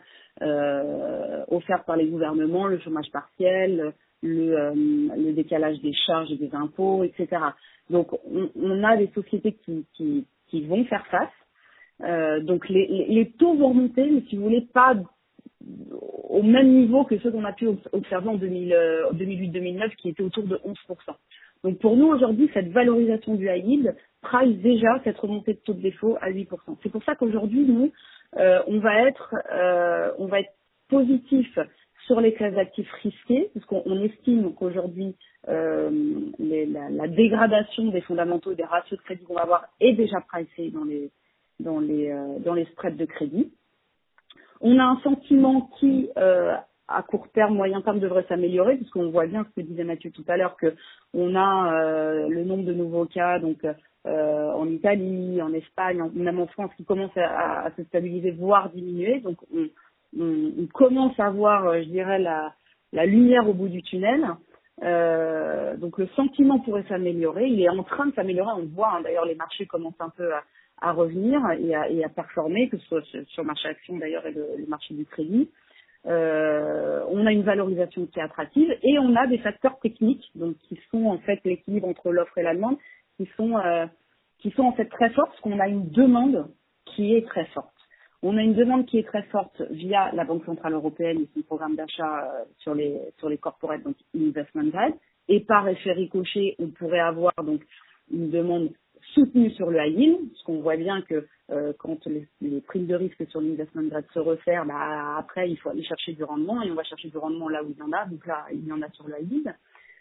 Speaker 5: euh, offertes par les gouvernements, le chômage partiel, le, euh, le décalage des charges et des impôts, et cetera. Donc on, on a des sociétés qui, qui, qui vont faire face. Euh, donc les, les, les taux vont remonter, mais si vous voulez, pas au même niveau que ceux qu'on a pu observer en deux mille huit deux mille neuf qui étaient autour de onze pour cent. Donc pour nous aujourd'hui, cette valorisation du high yield price déjà cette remontée de taux de défaut à huit pour cent. C'est pour ça qu'aujourd'hui, nous, euh, on va être euh, on va être positif sur les classes d'actifs risquées, puisqu'on on estime qu'aujourd'hui, euh, les, la, la dégradation des fondamentaux et des ratios de crédit qu'on va avoir est déjà pricée dans les, dans les, euh, dans les spreads de crédit. On a un sentiment qui, euh, à court terme, moyen terme, devrait s'améliorer, puisqu'on voit bien ce que disait Mathieu tout à l'heure, que on a euh, le nombre de nouveaux cas, donc euh, en Italie, en Espagne, en, même en France, qui commence à, à, à se stabiliser, voire diminuer. Donc on, on, on commence à voir, euh, je dirais, la, la lumière au bout du tunnel. Euh, donc le sentiment pourrait s'améliorer. Il est en train de s'améliorer. On le voit, hein, d'ailleurs, les marchés commencent un peu à, à revenir et à, et à performer, que ce soit sur, sur le marché action d'ailleurs et le, le marché du crédit. Euh, on a une valorisation qui est attractive et on a des facteurs techniques, donc qui sont en fait l'équilibre entre l'offre et la demande, qui sont euh, qui sont en fait très fortes, parce qu'on a une demande qui est très forte. On a une demande qui est très forte via la Banque centrale européenne et son programme d'achat euh, sur les sur les corporates, donc investment grade, et par effet ricochet, on pourrait avoir donc une demande soutenue sur le high yield, parce qu'on voit bien que euh, quand les, les primes de risque sur l'investment grade se resserrent, bah, après il faut aller chercher du rendement, et on va chercher du rendement là où il y en a, donc là il y en a sur le high yield.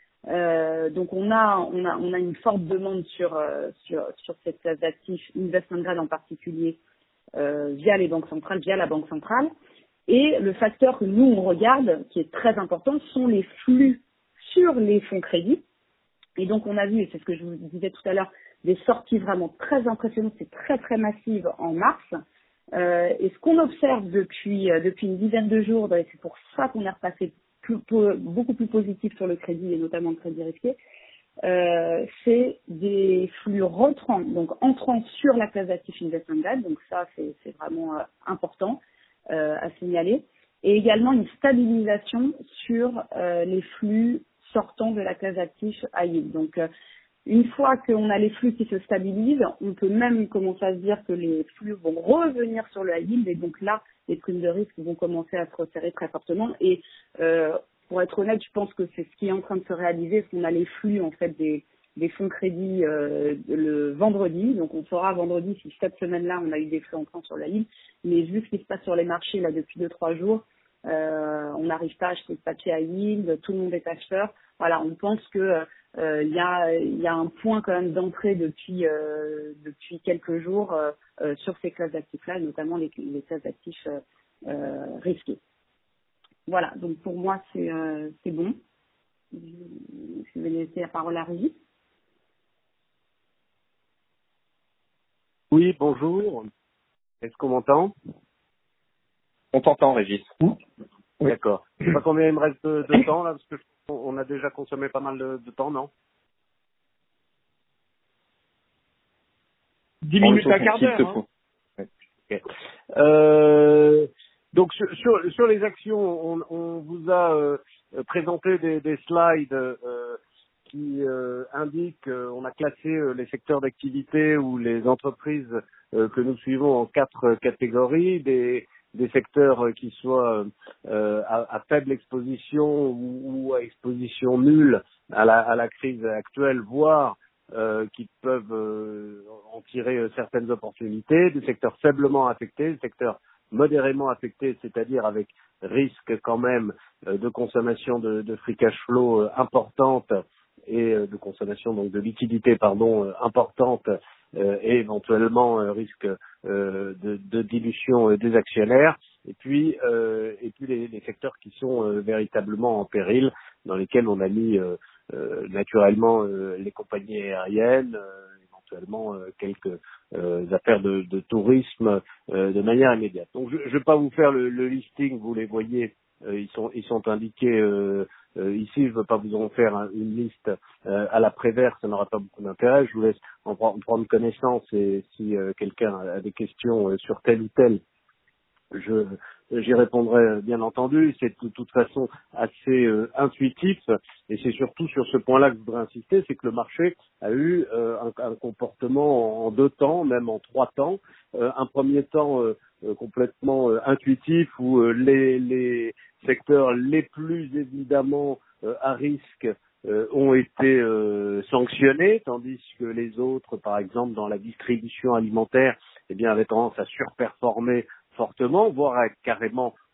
Speaker 5: Euh, donc on a on a on a une forte demande sur euh, sur sur cette classe d'actifs, investment grade en particulier, euh, via les banques centrales, via la banque centrale. Et le facteur que nous on regarde, qui est très important, sont les flux sur les fonds crédits. Et donc on a vu, et c'est ce que je vous disais tout à l'heure, des sorties vraiment très impressionnantes, c'est très très massive en mars. Euh, et ce qu'on observe depuis euh, depuis une dizaine de jours, et c'est pour ça qu'on est repassé plus, peu- beaucoup plus positif sur le crédit et notamment le crédit risqué, euh, c'est des flux rentrants, donc entrant sur la classe d'actifs investment grade, donc ça c'est c'est vraiment euh, important euh, à signaler, et également une stabilisation sur euh, les flux sortant de la classe d'actifs high yield. Donc euh, une fois qu'on a les flux qui se stabilisent, on peut même commencer à se dire que les flux vont revenir sur le high yield, et donc là, les primes de risque vont commencer à se resserrer très fortement. Et euh, pour être honnête, je pense que c'est ce qui est en train de se réaliser, parce qu'on a les flux en fait des, des fonds crédits euh, le vendredi. Donc on saura vendredi si cette semaine-là on a eu des flux entrants sur le high yield. Mais vu ce qui se passe sur les marchés là depuis deux trois jours, euh, on n'arrive pas à acheter de papier high yield, tout le monde est acheteur. Voilà, on pense que euh, il y a il y a un point quand même d'entrée depuis euh, depuis quelques jours euh, euh, sur ces classes d'actifs là, notamment les, les classes d'actifs euh, euh, risquées. Voilà, donc pour moi c'est euh, c'est bon. Je vais laisser la parole à Régis.
Speaker 6: Oui, bonjour. Est-ce qu'on m'entend?
Speaker 2: On t'entend, Régis.
Speaker 6: Oui.
Speaker 2: Oui.
Speaker 6: D'accord. Je sais pas combien il me reste de, de temps là, parce que je- on a déjà consommé pas mal de, de temps, non?
Speaker 3: dix
Speaker 2: Bon,
Speaker 3: minutes
Speaker 2: il
Speaker 3: à
Speaker 2: faut-
Speaker 3: quart
Speaker 2: s'il
Speaker 3: d'heure.
Speaker 2: te
Speaker 3: Hein.
Speaker 2: faut.
Speaker 6: Ok. Euh, donc sur, sur, sur les actions, on, on vous a euh, présenté des, des slides euh, qui euh, indiquent, euh, on a classé euh, les secteurs d'activité ou les entreprises euh, que nous suivons en quatre catégories, des, des secteurs euh, qui soient euh, à, à faible exposition ou, ou à exposition nulle à la, à la crise actuelle, voire euh, qui peuvent euh, en tirer euh, certaines opportunités, des secteurs faiblement affectés, des secteurs modérément affectés, c'est-à-dire avec risque quand même euh, de consommation de, de free cash flow euh, importante et euh, de consommation donc de liquidité pardon euh, importante euh, et éventuellement euh, risque euh, de, de dilution euh, des actionnaires, et puis euh, et puis les, les secteurs qui sont euh, véritablement en péril, dans lesquels on a mis euh, euh, naturellement euh, les compagnies aériennes, euh, éventuellement euh, quelques euh, affaires de, de tourisme euh, de manière immédiate. Donc je ne vais pas vous faire le, le listing, vous les voyez, euh, ils sont ils sont indiqués euh, euh, ici. Je ne veux pas vous en faire hein, une liste euh, à la Prévert, ça n'aura pas beaucoup d'intérêt. Je vous laisse en, pre- en prendre connaissance, et si euh, quelqu'un a des questions euh, sur tel ou tel, je j'y répondrai euh, bien entendu. C'est de toute façon assez euh, intuitif, et c'est surtout sur ce point-là que je voudrais insister, c'est que le marché a eu euh, un, un comportement en deux temps, même en trois temps. Euh, un premier temps euh, euh, complètement euh, intuitif, où euh, les, les secteurs les plus évidemment euh, à risque euh, ont été euh, sanctionnés, tandis que les autres, par exemple dans la distribution alimentaire, eh bien avaient tendance à surperformer fortement, voire à carrément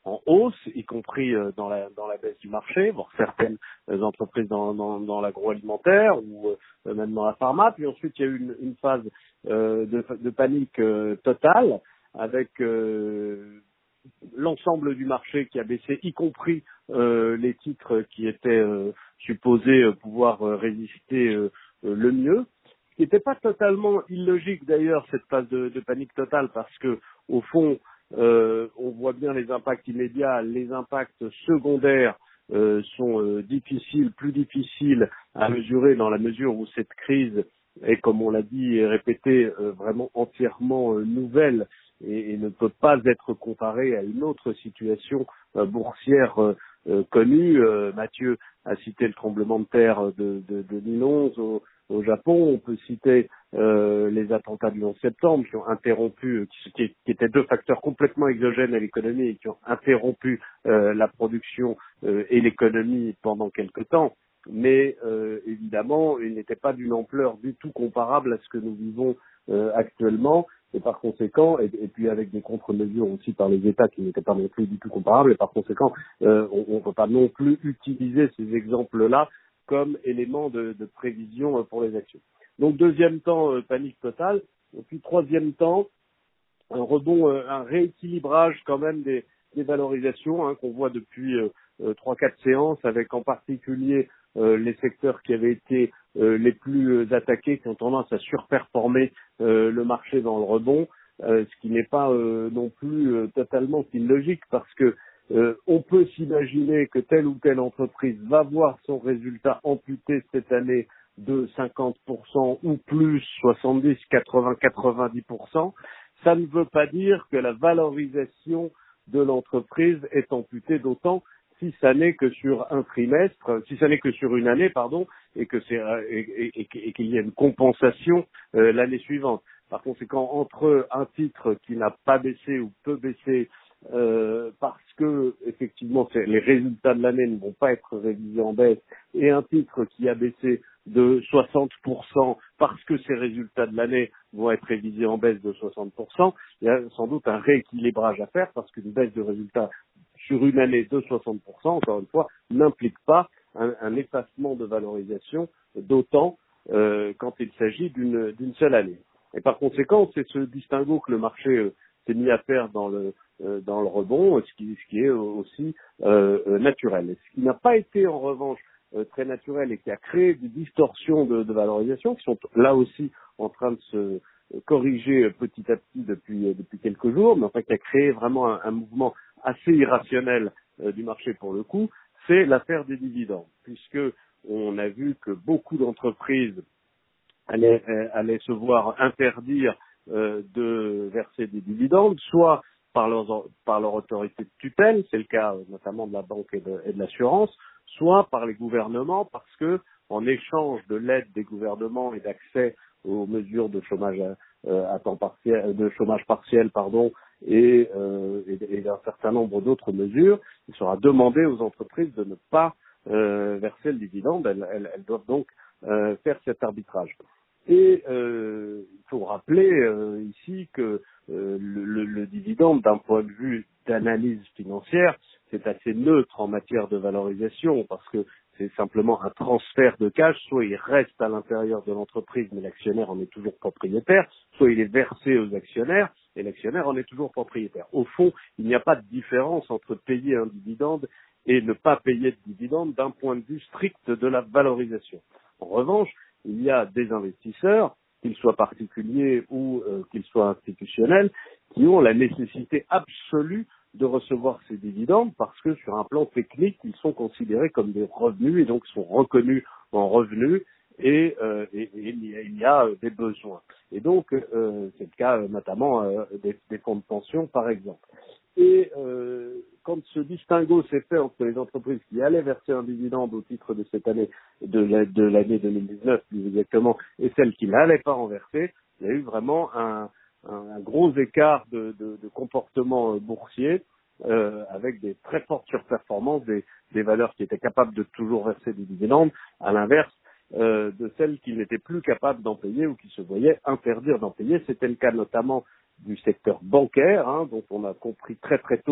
Speaker 6: en hausse, y compris euh, dans la dans la baisse du marché, voire certaines euh, entreprises dans, dans, dans l'agroalimentaire ou euh, même dans la pharma. Puis ensuite, il y a eu une, une phase euh, de, de panique euh, totale avec euh, l'ensemble du marché qui a baissé, y compris euh, les titres qui étaient euh, supposés euh, pouvoir euh, résister euh, euh, le mieux. Ce qui n'était pas totalement illogique d'ailleurs, cette phase de, de panique totale, parce que au fond, euh, on voit bien les impacts immédiats, les impacts secondaires euh, sont euh, difficiles, plus difficiles à mesurer dans la mesure où cette crise est, comme on l'a dit et répété, euh, vraiment entièrement euh, nouvelle et, et ne peut pas être comparée à une autre situation euh, boursière euh, euh, connue. Euh, Mathieu a cité le tremblement de terre de, de, de deux mille onze au, au Japon. On peut citer euh, les attentats du onze septembre qui ont interrompu, qui, qui, qui étaient deux facteurs complètement exogènes à l'économie et qui ont interrompu euh, la production euh, et l'économie pendant quelque temps. Mais euh, évidemment, il n'était pas d'une ampleur du tout comparable à ce que nous vivons euh, actuellement, et par conséquent, et, et puis avec des contre-mesures aussi par les États qui n'étaient pas non plus du tout comparables, et par conséquent, euh, on ne peut pas non plus utiliser ces exemples-là comme éléments de, de prévision euh, pour les actions. Donc deuxième temps, euh, panique totale, et puis troisième temps, un rebond, euh, un rééquilibrage quand même des, des valorisations hein, qu'on voit depuis euh, euh, trois quatre séances, avec en particulier euh, les secteurs qui avaient été euh, les plus euh, attaqués, qui ont tendance à surperformer euh, le marché dans le rebond, euh, ce qui n'est pas euh, non plus euh, totalement illogique, parce que euh, on peut s'imaginer que telle ou telle entreprise va voir son résultat amputé cette année de cinquante pour cent ou plus, soixante-dix, quatre-vingts, quatre-vingt-dix pour cent. Ça ne veut pas dire que la valorisation de l'entreprise est amputée d'autant, si ça n'est que sur un trimestre, si ça n'est que sur une année, pardon, et que c'est et, et, et, et qu'il y a une compensation euh, l'année suivante. Par conséquent, entre un titre qui n'a pas baissé ou peu baissé euh, parce que effectivement c'est, les résultats de l'année ne vont pas être révisés en baisse, et un titre qui a baissé de soixante pour cent parce que ces résultats de l'année vont être révisés en baisse de soixante pour cent, il y a sans doute un rééquilibrage à faire, parce qu'une baisse de résultats sur une année de soixante pour cent, encore une fois, n'implique pas un, un effacement de valorisation d'autant euh, quand il s'agit d'une, d'une seule année. Et par conséquent, c'est ce distinguo que le marché euh, s'est mis à faire dans le, euh, dans le rebond, ce qui, ce qui est aussi euh, euh, naturel. Et ce qui n'a pas été en revanche euh, très naturel et qui a créé des distorsions de, de valorisation qui sont là aussi en train de se corriger petit à petit depuis, depuis quelques jours, mais enfin qui a créé vraiment un, un mouvement assez irrationnel euh, du marché pour le coup, c'est l'affaire des dividendes, puisque on a vu que beaucoup d'entreprises allaient, euh, allaient se voir interdire euh, de verser des dividendes, soit par, leurs, par leur autorité de tutelle, c'est le cas euh, notamment de la banque et de, et de l'assurance, soit par les gouvernements, parce que en échange de l'aide des gouvernements et d'accès aux mesures de chômage à, euh, à temps partiel, de chômage partiel, pardon, et, euh, et, et d'un certain nombre d'autres mesures, il sera demandé aux entreprises de ne pas euh, verser le dividende. Elles, elles, elles doivent donc euh, faire cet arbitrage. Et euh, il faut rappeler euh, ici que euh, le, le, le dividende, d'un point de vue d'analyse financière, c'est assez neutre en matière de valorisation, parce que c'est simplement un transfert de cash, soit il reste à l'intérieur de l'entreprise, mais l'actionnaire en est toujours propriétaire, soit il est versé aux actionnaires, et l'actionnaire en est toujours propriétaire. Au fond, il n'y a pas de différence entre payer un dividende et ne pas payer de dividende d'un point de vue strict de la valorisation. En revanche, il y a des investisseurs, qu'ils soient particuliers ou euh, qu'ils soient institutionnels, qui ont la nécessité absolue de recevoir ces dividendes parce que sur un plan technique, ils sont considérés comme des revenus et donc sont reconnus en revenus et, euh, et, et il, y a, il y a des besoins. Et donc, euh, c'est le cas euh, notamment euh, des, des fonds de pension, par exemple. Et euh, quand ce distinguo s'est fait entre les entreprises qui allaient verser un dividende au titre de cette année, de, la, de l'année deux mille dix-neuf plus exactement, et celles qui n'allaient pas en verser, il y a eu vraiment un, un, un gros écart de, de, de comportement boursier, euh, avec des très fortes surperformances, des, des valeurs qui étaient capables de toujours verser des dividendes, à l'inverse euh, de celles qui n'étaient plus capables d'en payer ou qui se voyaient interdire d'en payer. C'était le cas notamment du secteur bancaire, hein, dont on a compris très très tôt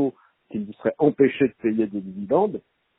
Speaker 6: qu'ils seraient empêchés de payer des dividendes.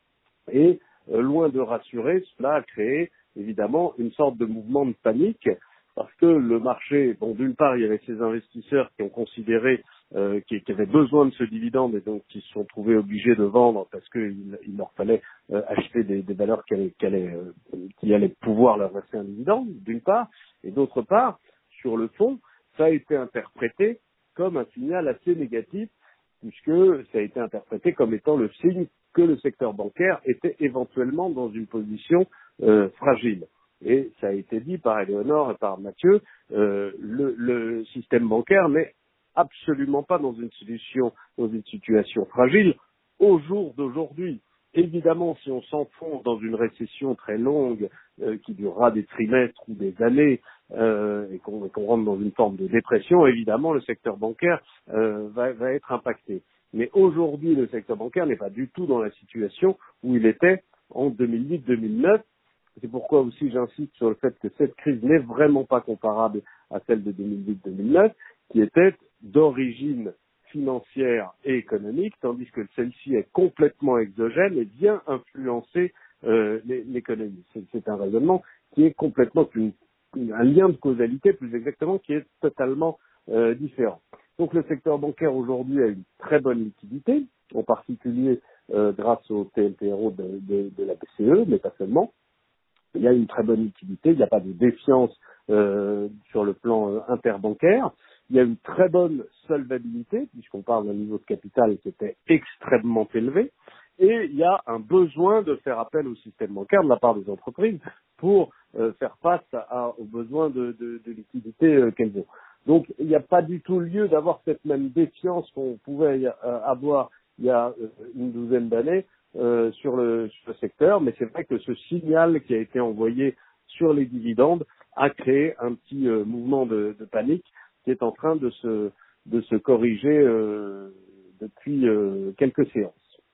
Speaker 6: Et euh, loin de rassurer, cela a créé évidemment une sorte de mouvement de panique, parce que le marché, bon, d'une part, il y avait ces investisseurs qui ont considéré euh, qu'ils qui avaient besoin de ce dividende et donc qui se sont trouvés obligés de vendre parce qu'il il leur fallait euh, acheter des, des valeurs qui allaient, qui, allaient, euh, qui allaient pouvoir leur verser un dividende, d'une part, et d'autre part, sur le fond, ça a été interprété comme un signal assez négatif, puisque ça a été interprété comme étant le signe que le secteur bancaire était éventuellement dans une position euh, fragile. Et ça a été dit par Éléonore et par Mathieu, euh, le, le système bancaire n'est absolument pas dans une situation, dans une situation fragile au jour d'aujourd'hui. Évidemment, si on s'enfonce dans une récession très longue euh, qui durera des trimestres ou des années euh, et qu'on, qu'on rentre dans une forme de dépression, évidemment, le secteur bancaire euh, va, va être impacté. Mais aujourd'hui, le secteur bancaire n'est pas du tout dans la situation où il était en deux mille huit deux mille neuf. C'est pourquoi aussi j'insiste sur le fait que cette crise n'est vraiment pas comparable à celle de deux mille huit deux mille neuf, qui était d'origine financière et économique, tandis que celle-ci est complètement exogène et vient influencer euh, l'économie. C'est, c'est un raisonnement qui est complètement une, un lien de causalité, plus exactement, qui est totalement euh, différent. Donc le secteur bancaire aujourd'hui a une très bonne liquidité, en particulier euh, grâce au T L T R O de, de, de la B C E, mais pas seulement. Il y a une très bonne liquidité, il n'y a pas de défiance euh, sur le plan euh, interbancaire. Il y a une très bonne solvabilité, puisqu'on parle d'un niveau de capital qui était extrêmement élevé. Et il y a un besoin de faire appel au système bancaire de la part des entreprises pour euh, faire face à, aux besoins de, de, de liquidité euh, qu'elles ont. Donc il n'y a pas du tout lieu d'avoir cette même défiance qu'on pouvait euh, avoir il y a euh, une douzaine d'années euh, sur, le, sur le secteur, mais c'est vrai que ce signal qui a été envoyé sur les dividendes a créé un petit euh, mouvement de, de panique qui est en train de se, de se corriger euh, depuis euh, quelques séances.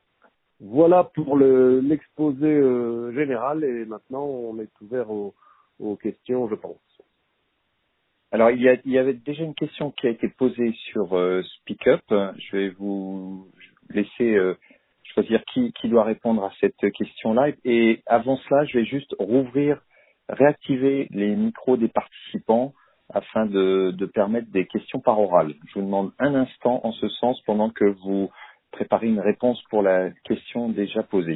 Speaker 6: Voilà pour le, l'exposé euh, général et maintenant on est ouvert aux, aux questions, je pense.
Speaker 2: Alors, il y, a, il y avait déjà une question qui a été posée sur euh, SpeakUp. Je vais vous laisser euh, choisir qui, qui doit répondre à cette question-là. Et avant cela, je vais juste rouvrir, réactiver les micros des participants afin de, de permettre des questions par oral. Je vous demande un instant en ce sens pendant que vous préparez une réponse pour la question déjà posée.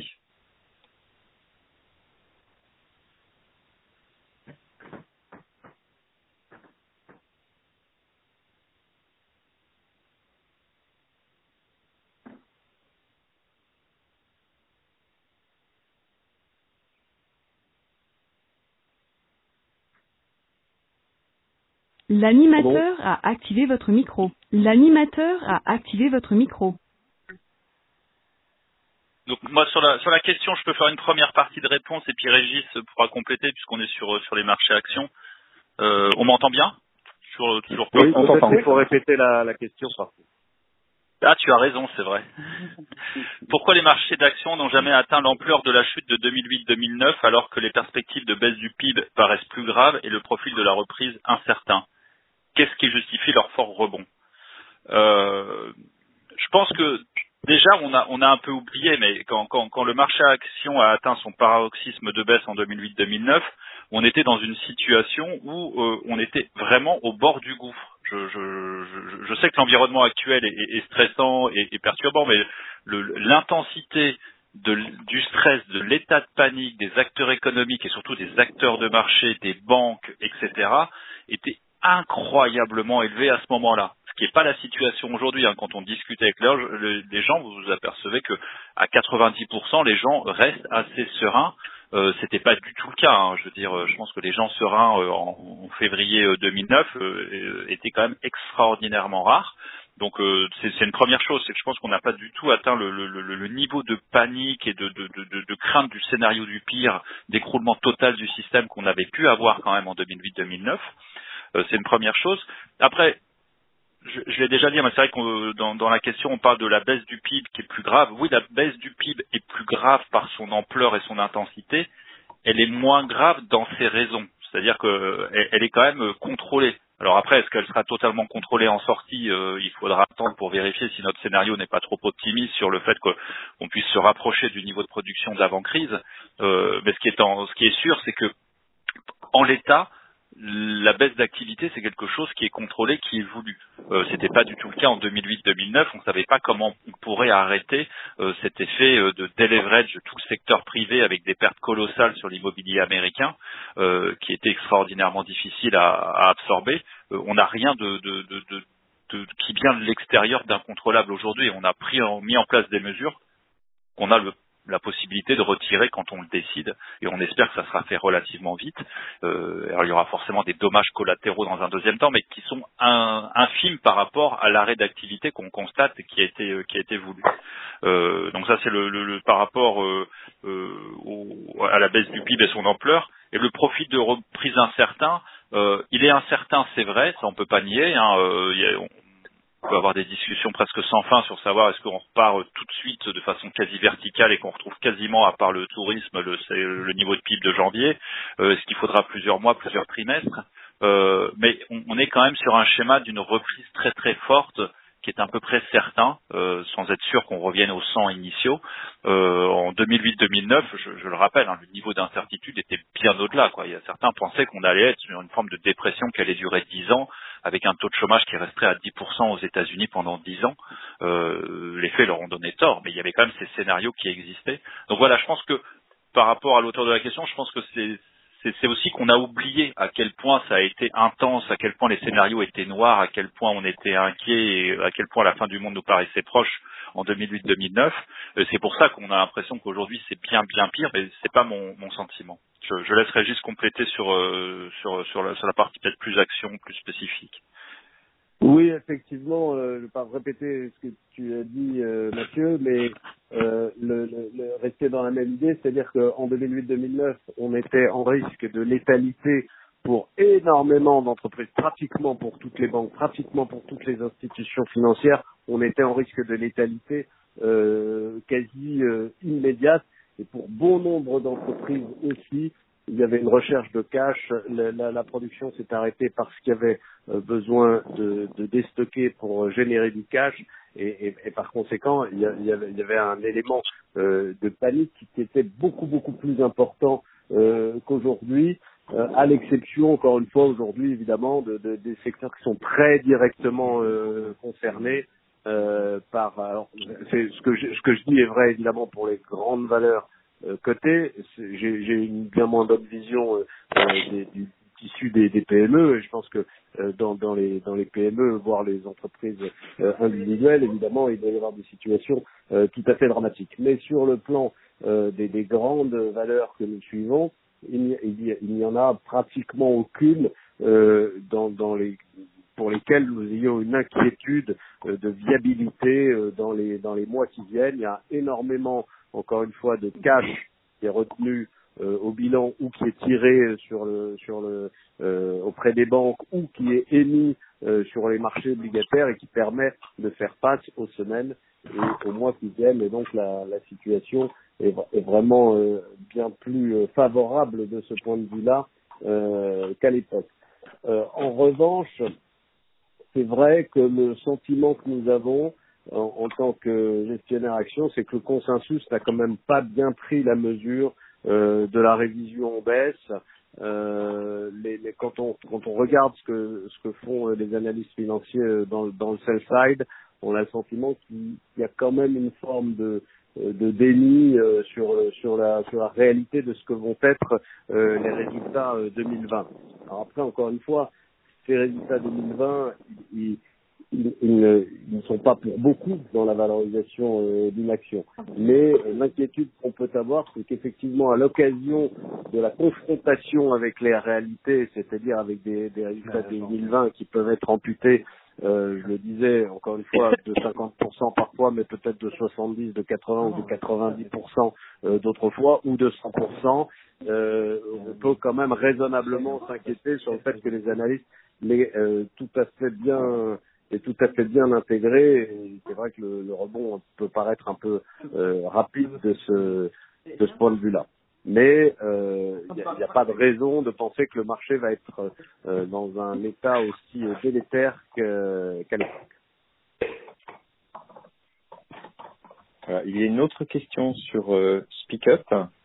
Speaker 1: L'animateur a activé votre micro. L'animateur a activé votre micro.
Speaker 4: Donc moi sur la sur la question, je peux faire une première partie de réponse et puis Régis pourra compléter puisqu'on est sur sur les marchés actions. Euh, on m'entend bien? Toujours toujours pas.
Speaker 6: Oui, on t'entend. Il faut répéter la, la question par contre.
Speaker 4: Ah, tu as raison, c'est vrai. Pourquoi les marchés d'actions n'ont jamais atteint l'ampleur de la chute de deux mille huit deux mille neuf alors que les perspectives de baisse du P I B paraissent plus graves et le profil de la reprise incertain? Qu'est-ce qui justifie leur fort rebond? euh, Je pense que déjà on a on a un peu oublié, mais quand quand quand le marché action a atteint son paroxysme de baisse en deux mille huit deux mille neuf, on était dans une situation où euh, on était vraiment au bord du gouffre. Je, je, je, je sais que l'environnement actuel est, est, est stressant et, et perturbant, mais le, l'intensité de, du stress, de l'état de panique des acteurs économiques et surtout des acteurs de marché, des banques, et cetera, était incroyablement élevé à ce moment-là. Ce qui n'est pas la situation aujourd'hui. Hein. Quand on discute avec les gens, vous vous apercevez que à quatre-vingt-dix pour cent, les gens restent assez sereins. Euh, c'était pas du tout le cas. Hein. Je veux dire, je pense que les gens sereins euh, en, en février deux mille neuf euh, étaient quand même extraordinairement rares. Donc euh, c'est, c'est une première chose, c'est que je pense qu'on n'a pas du tout atteint le, le, le, le niveau de panique et de, de, de, de crainte du scénario du pire, d'écroulement total du système qu'on avait pu avoir quand même en deux mille huit deux mille neuf. Euh, c'est une première chose. Après, je, je l'ai déjà dit, mais c'est vrai que dans, dans la question, on parle de la baisse du P I B qui est plus grave. Oui, la baisse du P I B est plus grave par son ampleur et son intensité. Elle est moins grave dans ses raisons. C'est-à-dire qu'elle elle est quand même contrôlée. Alors après, est-ce qu'elle sera totalement contrôlée en sortie? euh, Il faudra attendre pour vérifier si notre scénario n'est pas trop optimiste sur le fait qu'on puisse se rapprocher du niveau de production d'avant-crise. Euh, mais ce qui est, en, ce qui est sûr, c'est que en l'état, la baisse d'activité, c'est quelque chose qui est contrôlé, qui est voulu. Euh, c'était pas du tout le cas en deux mille huit deux mille neuf. On savait pas comment on pourrait arrêter euh, cet effet euh, de deleverage de tout le secteur privé avec des pertes colossales sur l'immobilier américain, euh, qui était extraordinairement difficile à, à absorber. Euh, on n'a rien de, de, de, de, de qui vient de l'extérieur d'incontrôlable aujourd'hui. On a pris en, mis en place des mesures qu'on a le la possibilité de retirer quand on le décide, et on espère que ça sera fait relativement vite. Euh, alors il y aura forcément des dommages collatéraux dans un deuxième temps, mais qui sont un, infimes par rapport à l'arrêt d'activité qu'on constate et qui a été euh, qui a été voulu. Euh, donc ça c'est le, le, le par rapport euh, euh, au, à la baisse du P I B et son ampleur. Et le profil de reprise incertain, euh, il est incertain, c'est vrai, ça on peut pas nier. Hein, euh, il y a, on, On peut avoir des discussions presque sans fin sur savoir est-ce qu'on repart tout de suite de façon quasi verticale et qu'on retrouve quasiment, à part le tourisme, le, le niveau de P I B de janvier. Euh, est-ce qu'il faudra plusieurs mois, plusieurs trimestres? euh, Mais on, on est quand même sur un schéma d'une reprise très très forte qui est à peu près certain, euh, sans être sûr qu'on revienne aux cent initiaux. Euh, en deux mille huit deux mille neuf, je, je le rappelle, hein, le niveau d'incertitude était bien au-delà, quoi. Il y a certains pensaient qu'on allait être sur une forme de dépression qui allait durer dix ans, avec un taux de chômage qui resterait à dix pour cent aux États-Unis pendant dix ans. Euh, les faits leur ont donné tort, mais il y avait quand même ces scénarios qui existaient. Donc voilà, je pense que par rapport à l'auteur de la question, je pense que c'est c'est aussi qu'on a oublié à quel point ça a été intense, à quel point les scénarios étaient noirs, à quel point on était inquiet et à quel point la fin du monde nous paraissait proche en deux mille huit deux mille neuf. C'est pour ça qu'on a l'impression qu'aujourd'hui c'est bien bien pire, mais c'est pas mon, mon sentiment. Je, je laisserai juste compléter sur, euh, sur, sur, la, sur la partie peut-être plus action, plus spécifique.
Speaker 6: Oui, effectivement, euh, je ne vais pas répéter ce que tu as dit, euh, Mathieu, mais euh, le, le, le rester dans la même idée, c'est-à-dire qu'en deux mille huit deux mille neuf, on était en risque de létalité pour énormément d'entreprises, pratiquement pour toutes les banques, pratiquement pour toutes les institutions financières. On était en risque de létalité euh, quasi euh, immédiate, et pour bon nombre d'entreprises aussi. Il y avait une recherche de cash, la, la, la production s'est arrêtée parce qu'il y avait euh, besoin de, de déstocker pour générer du cash, et, et, et par conséquent, il y, a, il, y avait, il y avait un élément euh, de panique qui était beaucoup beaucoup plus important euh, qu'aujourd'hui, euh, à l'exception, encore une fois, aujourd'hui, évidemment, de, de, des secteurs qui sont très directement euh, concernés euh, par... Alors, c'est, ce, que je, ce que je dis est vrai, évidemment, pour les grandes valeurs Euh, côté, j'ai, j'ai une bien moins bonne vision euh, euh, des, du tissu des, des P M E, et je pense que euh, dans, dans les dans les P M E, voire les entreprises euh, individuelles, évidemment, il doit y avoir des situations euh, tout à fait dramatiques. Mais sur le plan euh, des, des grandes valeurs que nous suivons, il n'y, il y, il n'y en a pratiquement aucune euh, dans, dans les pour lesquels nous ayons une inquiétude euh, de viabilité euh, dans les dans les mois qui viennent. Il y a énormément, encore une fois, de cash qui est retenu euh, au bilan ou qui est tiré sur le sur le euh, auprès des banques ou qui est émis euh, sur les marchés obligataires et qui permet de faire face aux semaines et aux mois qui viennent. Et donc la, la situation est, est vraiment euh, bien plus euh, favorable de ce point de vue-là euh, qu'à l'époque. Euh, en revanche, c'est vrai que le sentiment que nous avons en, en tant que gestionnaire action, c'est que le consensus n'a quand même pas bien pris la mesure euh, de la révision en baisse. Euh, les, les, quand, on, quand on regarde ce que, ce que font les analystes financiers dans, dans le sell side, on a le sentiment qu'il y a quand même une forme de, de déni euh, sur, sur, la, sur la réalité de ce que vont être euh, les résultats euh, deux mille vingt. Alors après, encore une fois, ces résultats deux mille vingt, ils, ils, ils, ne, ils ne sont pas pour beaucoup dans la valorisation euh, d'une action. Mais euh, l'inquiétude qu'on peut avoir, c'est qu'effectivement, à l'occasion de la confrontation avec les réalités, c'est-à-dire avec des, des résultats deux mille vingt qui peuvent être amputés, euh, je le disais, encore une fois, de cinquante pour cent parfois, mais peut-être de soixante-dix, de quatre-vingts ou de quatre-vingt-dix pour cent euh, d'autres fois, ou de cent pour cent, euh, on peut quand même raisonnablement s'inquiéter sur le fait que les analystes mais euh, tout à fait bien est tout à fait bien intégré. Et c'est vrai que le, le rebond peut paraître un peu euh, rapide de ce de ce point de vue-là. mais euh, il n'y a, y a pas de raison de penser que le marché va être euh, dans un état aussi euh, délétère que- qu'à l'époque.
Speaker 2: Voilà. Il y a une autre question sur euh, SpeakUp.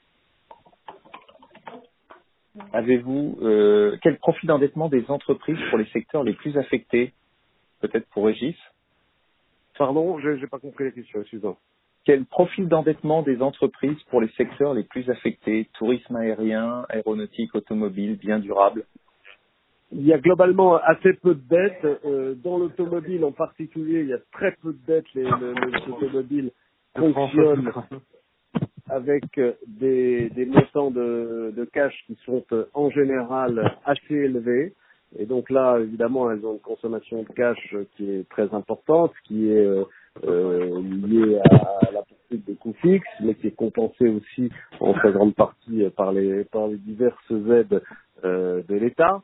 Speaker 2: Avez-vous euh, quel profil d'endettement des entreprises pour les secteurs les plus affectés? Peut-être pour Régis.
Speaker 6: Pardon, j'ai j'ai pas compris la question, excusez-moi.
Speaker 2: Quel profil d'endettement des entreprises pour les secteurs les plus affectés? Tourisme aérien, aéronautique, automobile, biens durables.
Speaker 6: Il y a globalement assez peu de dettes. Euh, dans l'automobile en particulier, il y a très peu de dettes. Les, le, le- l'automobile fonctionne avec euh, des, des montants de, de cash qui sont euh, en général assez élevés. Et donc là, évidemment, elles ont une consommation de cash euh, qui est très importante, qui est euh, euh, liée à la poursuite des coûts fixes, mais qui est compensée aussi en très grande partie euh, par les, par les diverses aides euh, de l'État.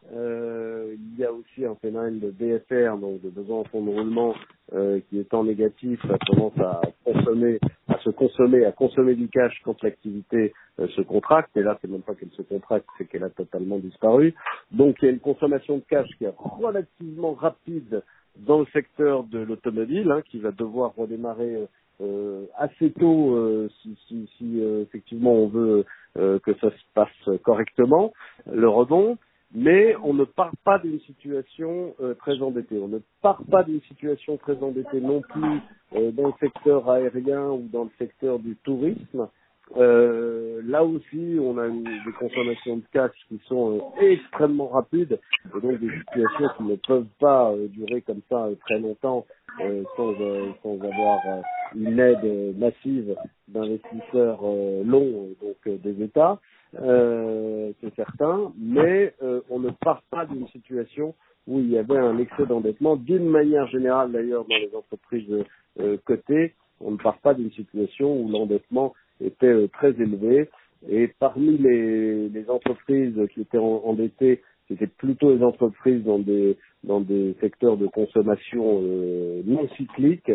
Speaker 6: Euh, il y a aussi un phénomène de B F R, donc de besoin en fonds de roulement, euh, qui étant négatif, a tendance à consommer, à se consommer, à consommer du cash quand l'activité euh, se contracte. Et là, c'est même pas qu'elle se contracte, c'est qu'elle a totalement disparu. Donc, il y a une consommation de cash qui est relativement rapide dans le secteur de l'automobile, hein, qui va devoir redémarrer euh, assez tôt euh, si, si, si euh, effectivement on veut euh, que ça se passe correctement, le rebond. Mais on ne part pas d'une situation euh, très endettée. On ne part pas d'une situation très endettée non plus euh, dans le secteur aérien ou dans le secteur du tourisme. Euh, là aussi, on a une, des consommations de cash qui sont euh, extrêmement rapides et donc des situations qui ne peuvent pas euh, durer comme ça euh, très longtemps euh, sans, euh, sans avoir euh, une aide euh, massive d'investisseurs euh, longs, euh, donc euh, des États. Euh, c'est certain, mais euh, on ne part pas d'une situation où il y avait un excès d'endettement. D'une manière générale, d'ailleurs, dans les entreprises euh, cotées, on ne part pas d'une situation où l'endettement était euh, très élevé. Et parmi les, les entreprises qui étaient en, endettées, c'était plutôt les entreprises dans des dans des secteurs de consommation euh, non cycliques.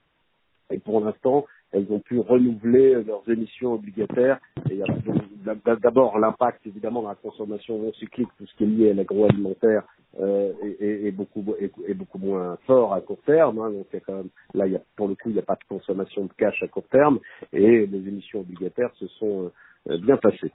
Speaker 6: Et pour l'instant, elles ont pu renouveler leurs émissions obligataires. Et il y a donc d'abord l'impact évidemment dans la consommation non cyclique, tout ce qui est lié à l'agroalimentaire euh, est, est, est beaucoup est, est beaucoup moins fort à court terme. Hein, donc il y a quand même, là, il y a, pour le coup, il n'y a pas de consommation de cash à court terme et les émissions obligataires se sont euh, bien passées.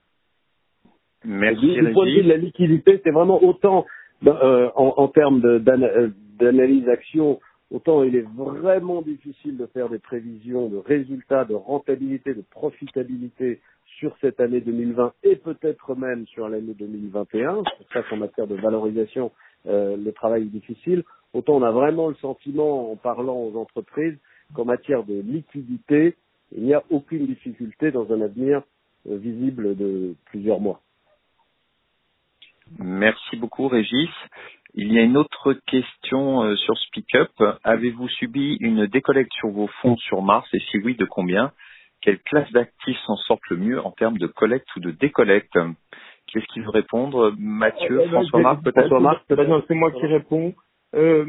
Speaker 2: Merci.
Speaker 6: Du, du point de vue de la liquidité, c'est vraiment autant euh, en, en termes de, d'ana- d'analyse action. Autant il est vraiment difficile de faire des prévisions de résultats, de rentabilité, de profitabilité sur cette année deux mille vingt et peut-être même sur l'année deux mille vingt et un. C'est pour ça qu'en matière de valorisation, euh, le travail est difficile. Autant on a vraiment le sentiment, en parlant aux entreprises, qu'en matière de liquidité, il n'y a aucune difficulté dans un avenir euh, visible de plusieurs mois.
Speaker 2: Merci beaucoup, Régis. Il y a une autre question euh, sur SpeakUp. Avez-vous subi une décollecte sur vos fonds sur Mars et si oui, de combien? Quelle classe d'actifs s'en sortent le mieux en termes de collecte ou de décollecte? Qui est-ce qui veut répondre? Mathieu,
Speaker 3: euh,
Speaker 2: François
Speaker 3: euh,
Speaker 2: Marc peut-être?
Speaker 3: François Marc, peut-être. Non, c'est moi qui réponds. Euh,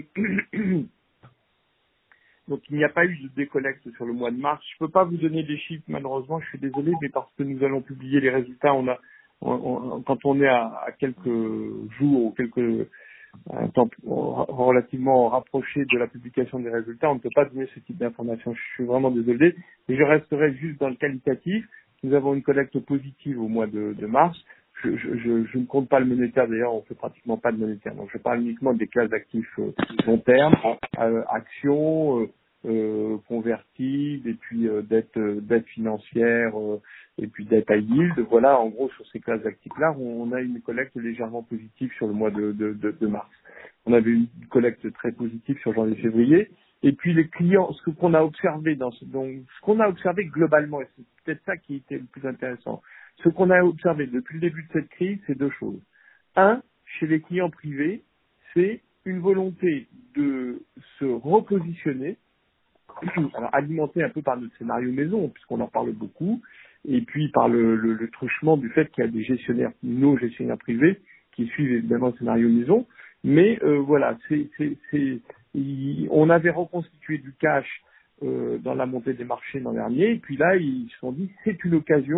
Speaker 3: donc il n'y a pas eu de décollecte sur le mois de mars. Je ne peux pas vous donner des chiffres malheureusement, je suis désolé, mais parce que nous allons publier les résultats, on a on, on, quand on est à, à quelques jours ou quelques un temps relativement rapproché de la publication des résultats, on ne peut pas donner ce type d'informations. Je suis vraiment désolé, mais je resterai juste dans le qualitatif. Nous avons une collecte positive au mois de, de mars. Je, je, je, je ne compte pas le monétaire, d'ailleurs, on ne fait pratiquement pas de monétaire. Donc, je parle uniquement des classes d'actifs euh, long terme, euh, actions, euh, euh, convertibles, et puis euh, dette, euh, dette financière, euh, et puis dette à yield. Voilà, en gros, sur ces classes d'actifs-là, on a une collecte légèrement positive sur le mois de, de, de, de mars. On avait une collecte très positive sur janvier-février. Et puis les clients, ce qu'on a observé dans ce, donc, ce qu'on a observé globalement, et c'est peut-être ça qui était le plus intéressant, ce qu'on a observé depuis le début de cette crise, c'est deux choses. Un, chez les clients privés, c'est une volonté de se repositionner, alors alimenté un peu par notre scénario maison, puisqu'on en parle beaucoup, et puis par le, le, le truchement du fait qu'il y a des gestionnaires, nos gestionnaires privés, qui suivent évidemment le scénario maison. Mais euh, voilà, c'est, c'est, c'est, il, on avait reconstitué du cash euh, dans la montée des marchés l'an dernier, et puis là, ils se sont dit c'est une occasion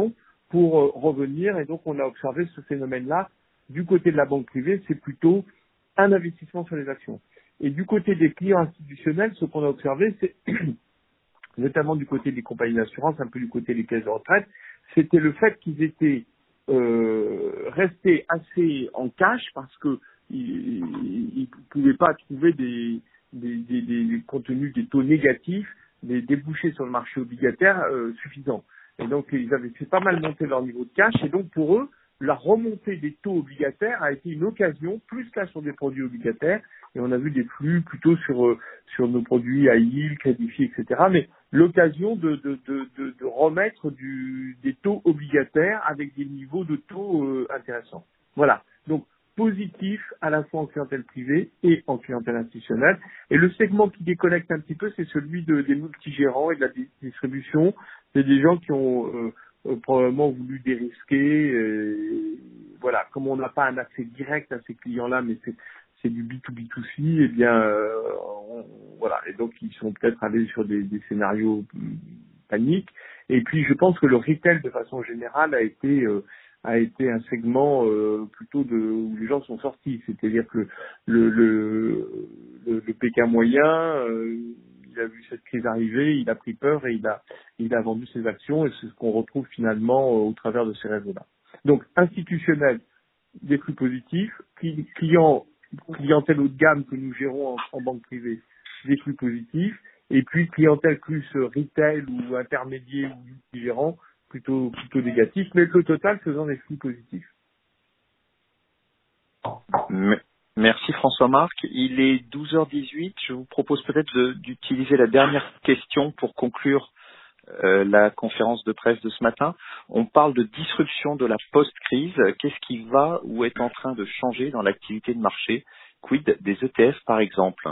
Speaker 3: pour euh, revenir. Et donc, on a observé ce phénomène-là. Du côté de la banque privée, c'est plutôt un investissement sur les actions. Et du côté des clients institutionnels, ce qu'on a observé, c'est notamment du côté des compagnies d'assurance, un peu du côté des caisses de retraite, c'était le fait qu'ils étaient euh, restés assez en cash parce que ils ne pouvaient pas trouver des, des, des, des contenus, des taux négatifs, des débouchés sur le marché obligataire euh, suffisants. Et donc, ils avaient fait pas mal monter leur niveau de cash. Et donc, pour eux, la remontée des taux obligataires a été une occasion, plus là sur des produits obligataires. Et on a vu des flux plutôt sur euh, sur nos produits high yield, crédifiés, et cetera. Mais l'occasion de, de, de, de, de remettre du, des taux obligataires avec des niveaux de taux euh, intéressants. Voilà. Donc, positif à la fois en clientèle privée et en clientèle institutionnelle. Et le segment qui déconnecte un petit peu, c'est celui de, des multigérants et de la di- distribution. C'est des gens qui ont euh, euh, probablement voulu dérisquer. Euh, voilà, comme on n'a pas un accès direct à ces clients-là, mais c'est c'est du B deux B deux C, et bien euh, on- voilà. Et donc ils sont peut-être allés sur des, des scénarios hum, paniques. Et puis je pense que le retail de façon générale a été euh, a été un segment euh, plutôt de où les gens sont sortis, c'est-à-dire que le le le, le P K moyen, euh, il a vu cette crise arriver, il a pris peur et il a il a vendu ses actions et c'est ce qu'on retrouve finalement euh, au travers de ces réseaux-là. Donc institutionnel, des flux positifs, cli- clients clientèle haut de gamme que nous gérons en, en banque privée, des flux positifs, et puis clientèle plus euh, retail ou intermédiaire ou multigérant, plutôt plutôt négatif, mais le total faisant des flux positifs.
Speaker 2: Me- Merci François-Marc. Il est douze heures dix-huit. Je vous propose peut-être de- d'utiliser la dernière question pour conclure euh, la conférence de presse de ce matin. On parle de disruption de la post-crise. Qu'est-ce qui va ou est en train de changer dans l'activité de marché? Quid des E T F par exemple?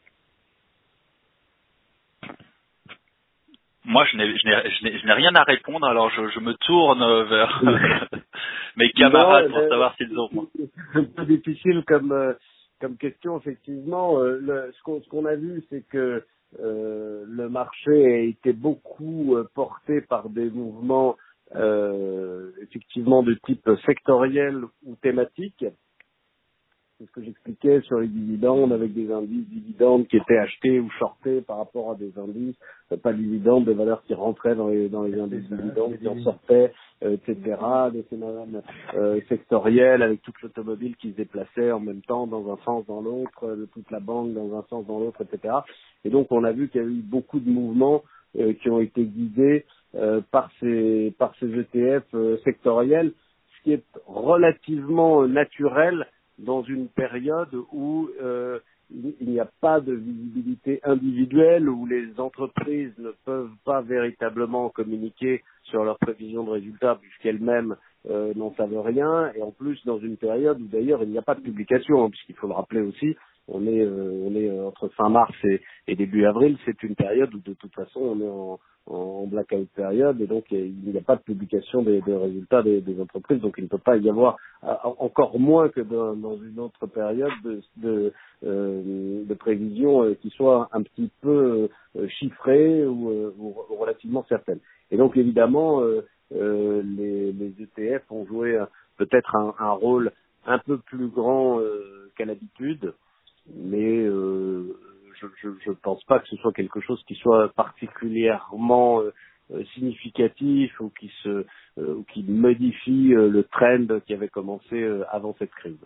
Speaker 4: Moi, je n'ai, je n'ai, je n'ai, je n'ai rien à répondre, alors je, je me tourne vers mes camarades
Speaker 6: Non,
Speaker 4: pour
Speaker 6: euh,
Speaker 4: savoir s'ils ont.
Speaker 6: c'est un peu difficile comme euh, comme question effectivement. Euh, le, ce qu'on ce qu'on a vu, c'est que euh, le marché a été beaucoup euh, porté par des mouvements euh, effectivement de type sectoriel ou thématique. C'est ce que j'expliquais sur les dividendes avec des indices dividendes qui étaient achetés ou shortés par rapport à des indices, euh, pas dividendes, des valeurs qui rentraient dans les, dans les indices dividendes, qui en sortaient, euh, et cetera. Des phénomènes euh, sectoriels avec toute l'automobile qui se déplaçait en même temps dans un sens, dans l'autre, euh, toute la banque dans un sens, dans l'autre, et cetera. Et donc on a vu qu'il y a eu beaucoup de mouvements euh, qui ont été guidés euh, par ces par ces E T F euh, sectoriels, ce qui est relativement euh, naturel dans une période où euh, il n'y a pas de visibilité individuelle, où les entreprises ne peuvent pas véritablement communiquer sur leurs prévisions de résultats puisqu'elles-mêmes euh, n'en savent rien, et en plus dans une période où d'ailleurs il n'y a pas de publication, hein, puisqu'il faut le rappeler aussi, on est euh, on est entre fin mars et, et début avril, c'est une période où de toute façon on est en en blackout période et donc il n'y a pas de publication des, des résultats des, des entreprises, donc il ne peut pas y avoir encore moins que dans, dans une autre période de, de, euh, de prévision euh, qui soit un petit peu euh, chiffrée ou, euh, ou relativement certaine. Et donc évidemment euh, euh, les, les E T F ont joué euh, peut-être un, un rôle un peu plus grand euh, qu'à l'habitude, mais euh, je ne pense pas que ce soit quelque chose qui soit particulièrement euh, significatif ou qui se euh, ou qui modifie euh, le trend qui avait commencé euh, avant cette crise.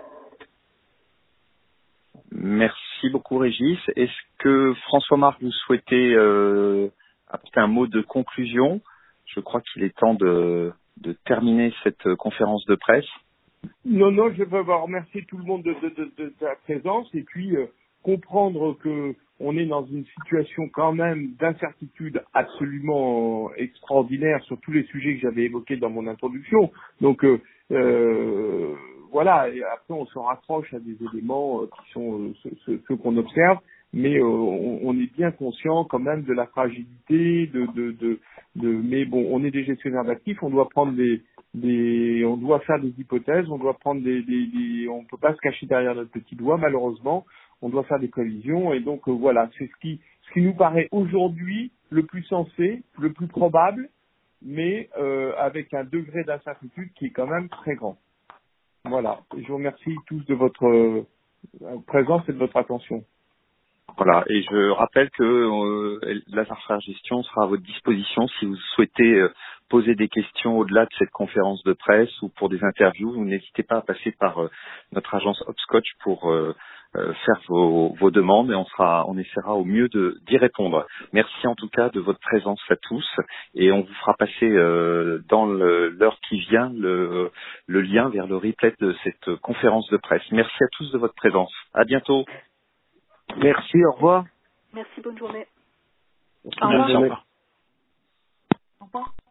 Speaker 2: Merci beaucoup Régis. Est-ce que François-Marc, vous souhaitez euh, apporter un mot de conclusion? Je crois qu'il est temps de, de terminer cette conférence de presse.
Speaker 3: Non, non, je veux remercier tout le monde de, de, de, de ta présence et puis euh, comprendre que on est dans une situation quand même d'incertitude absolument extraordinaire sur tous les sujets que j'avais évoqués dans mon introduction. Donc euh, euh, voilà, et après on se raccroche à des éléments euh, qui sont euh, ceux, ceux, ceux qu'on observe, mais euh, on, on est bien conscient quand même de la fragilité, de, de, de, de mais bon, on est des gestionnaires d'actifs, on doit prendre des Des, on doit faire des hypothèses, on doit prendre des, des, des, on peut pas se cacher derrière notre petit doigt malheureusement, on doit faire des prévisions et donc euh, voilà, c'est ce qui, ce qui nous paraît aujourd'hui le plus sensé, le plus probable mais euh, avec un degré d'incertitude qui est quand même très grand. Voilà. Je vous remercie tous de votre euh, présence et de votre attention.
Speaker 2: Voilà, et je rappelle que euh, Lazare Gestion sera à votre disposition si vous souhaitez euh, poser des questions au-delà de cette conférence de presse ou pour des interviews. Vous n'hésitez pas à passer par euh, notre agence Hopscotch pour euh, euh, faire vos, vos demandes et on sera, on essaiera au mieux de, d'y répondre. Merci en tout cas de votre présence à tous et on vous fera passer euh, dans le, l'heure qui vient le, le lien vers le replay de cette conférence de presse. Merci à tous de votre présence. À bientôt.
Speaker 6: Merci, au revoir.
Speaker 7: Merci, bonne journée.
Speaker 6: Merci,
Speaker 1: Au
Speaker 6: bonne
Speaker 1: revoir.
Speaker 6: journée.
Speaker 1: Au revoir.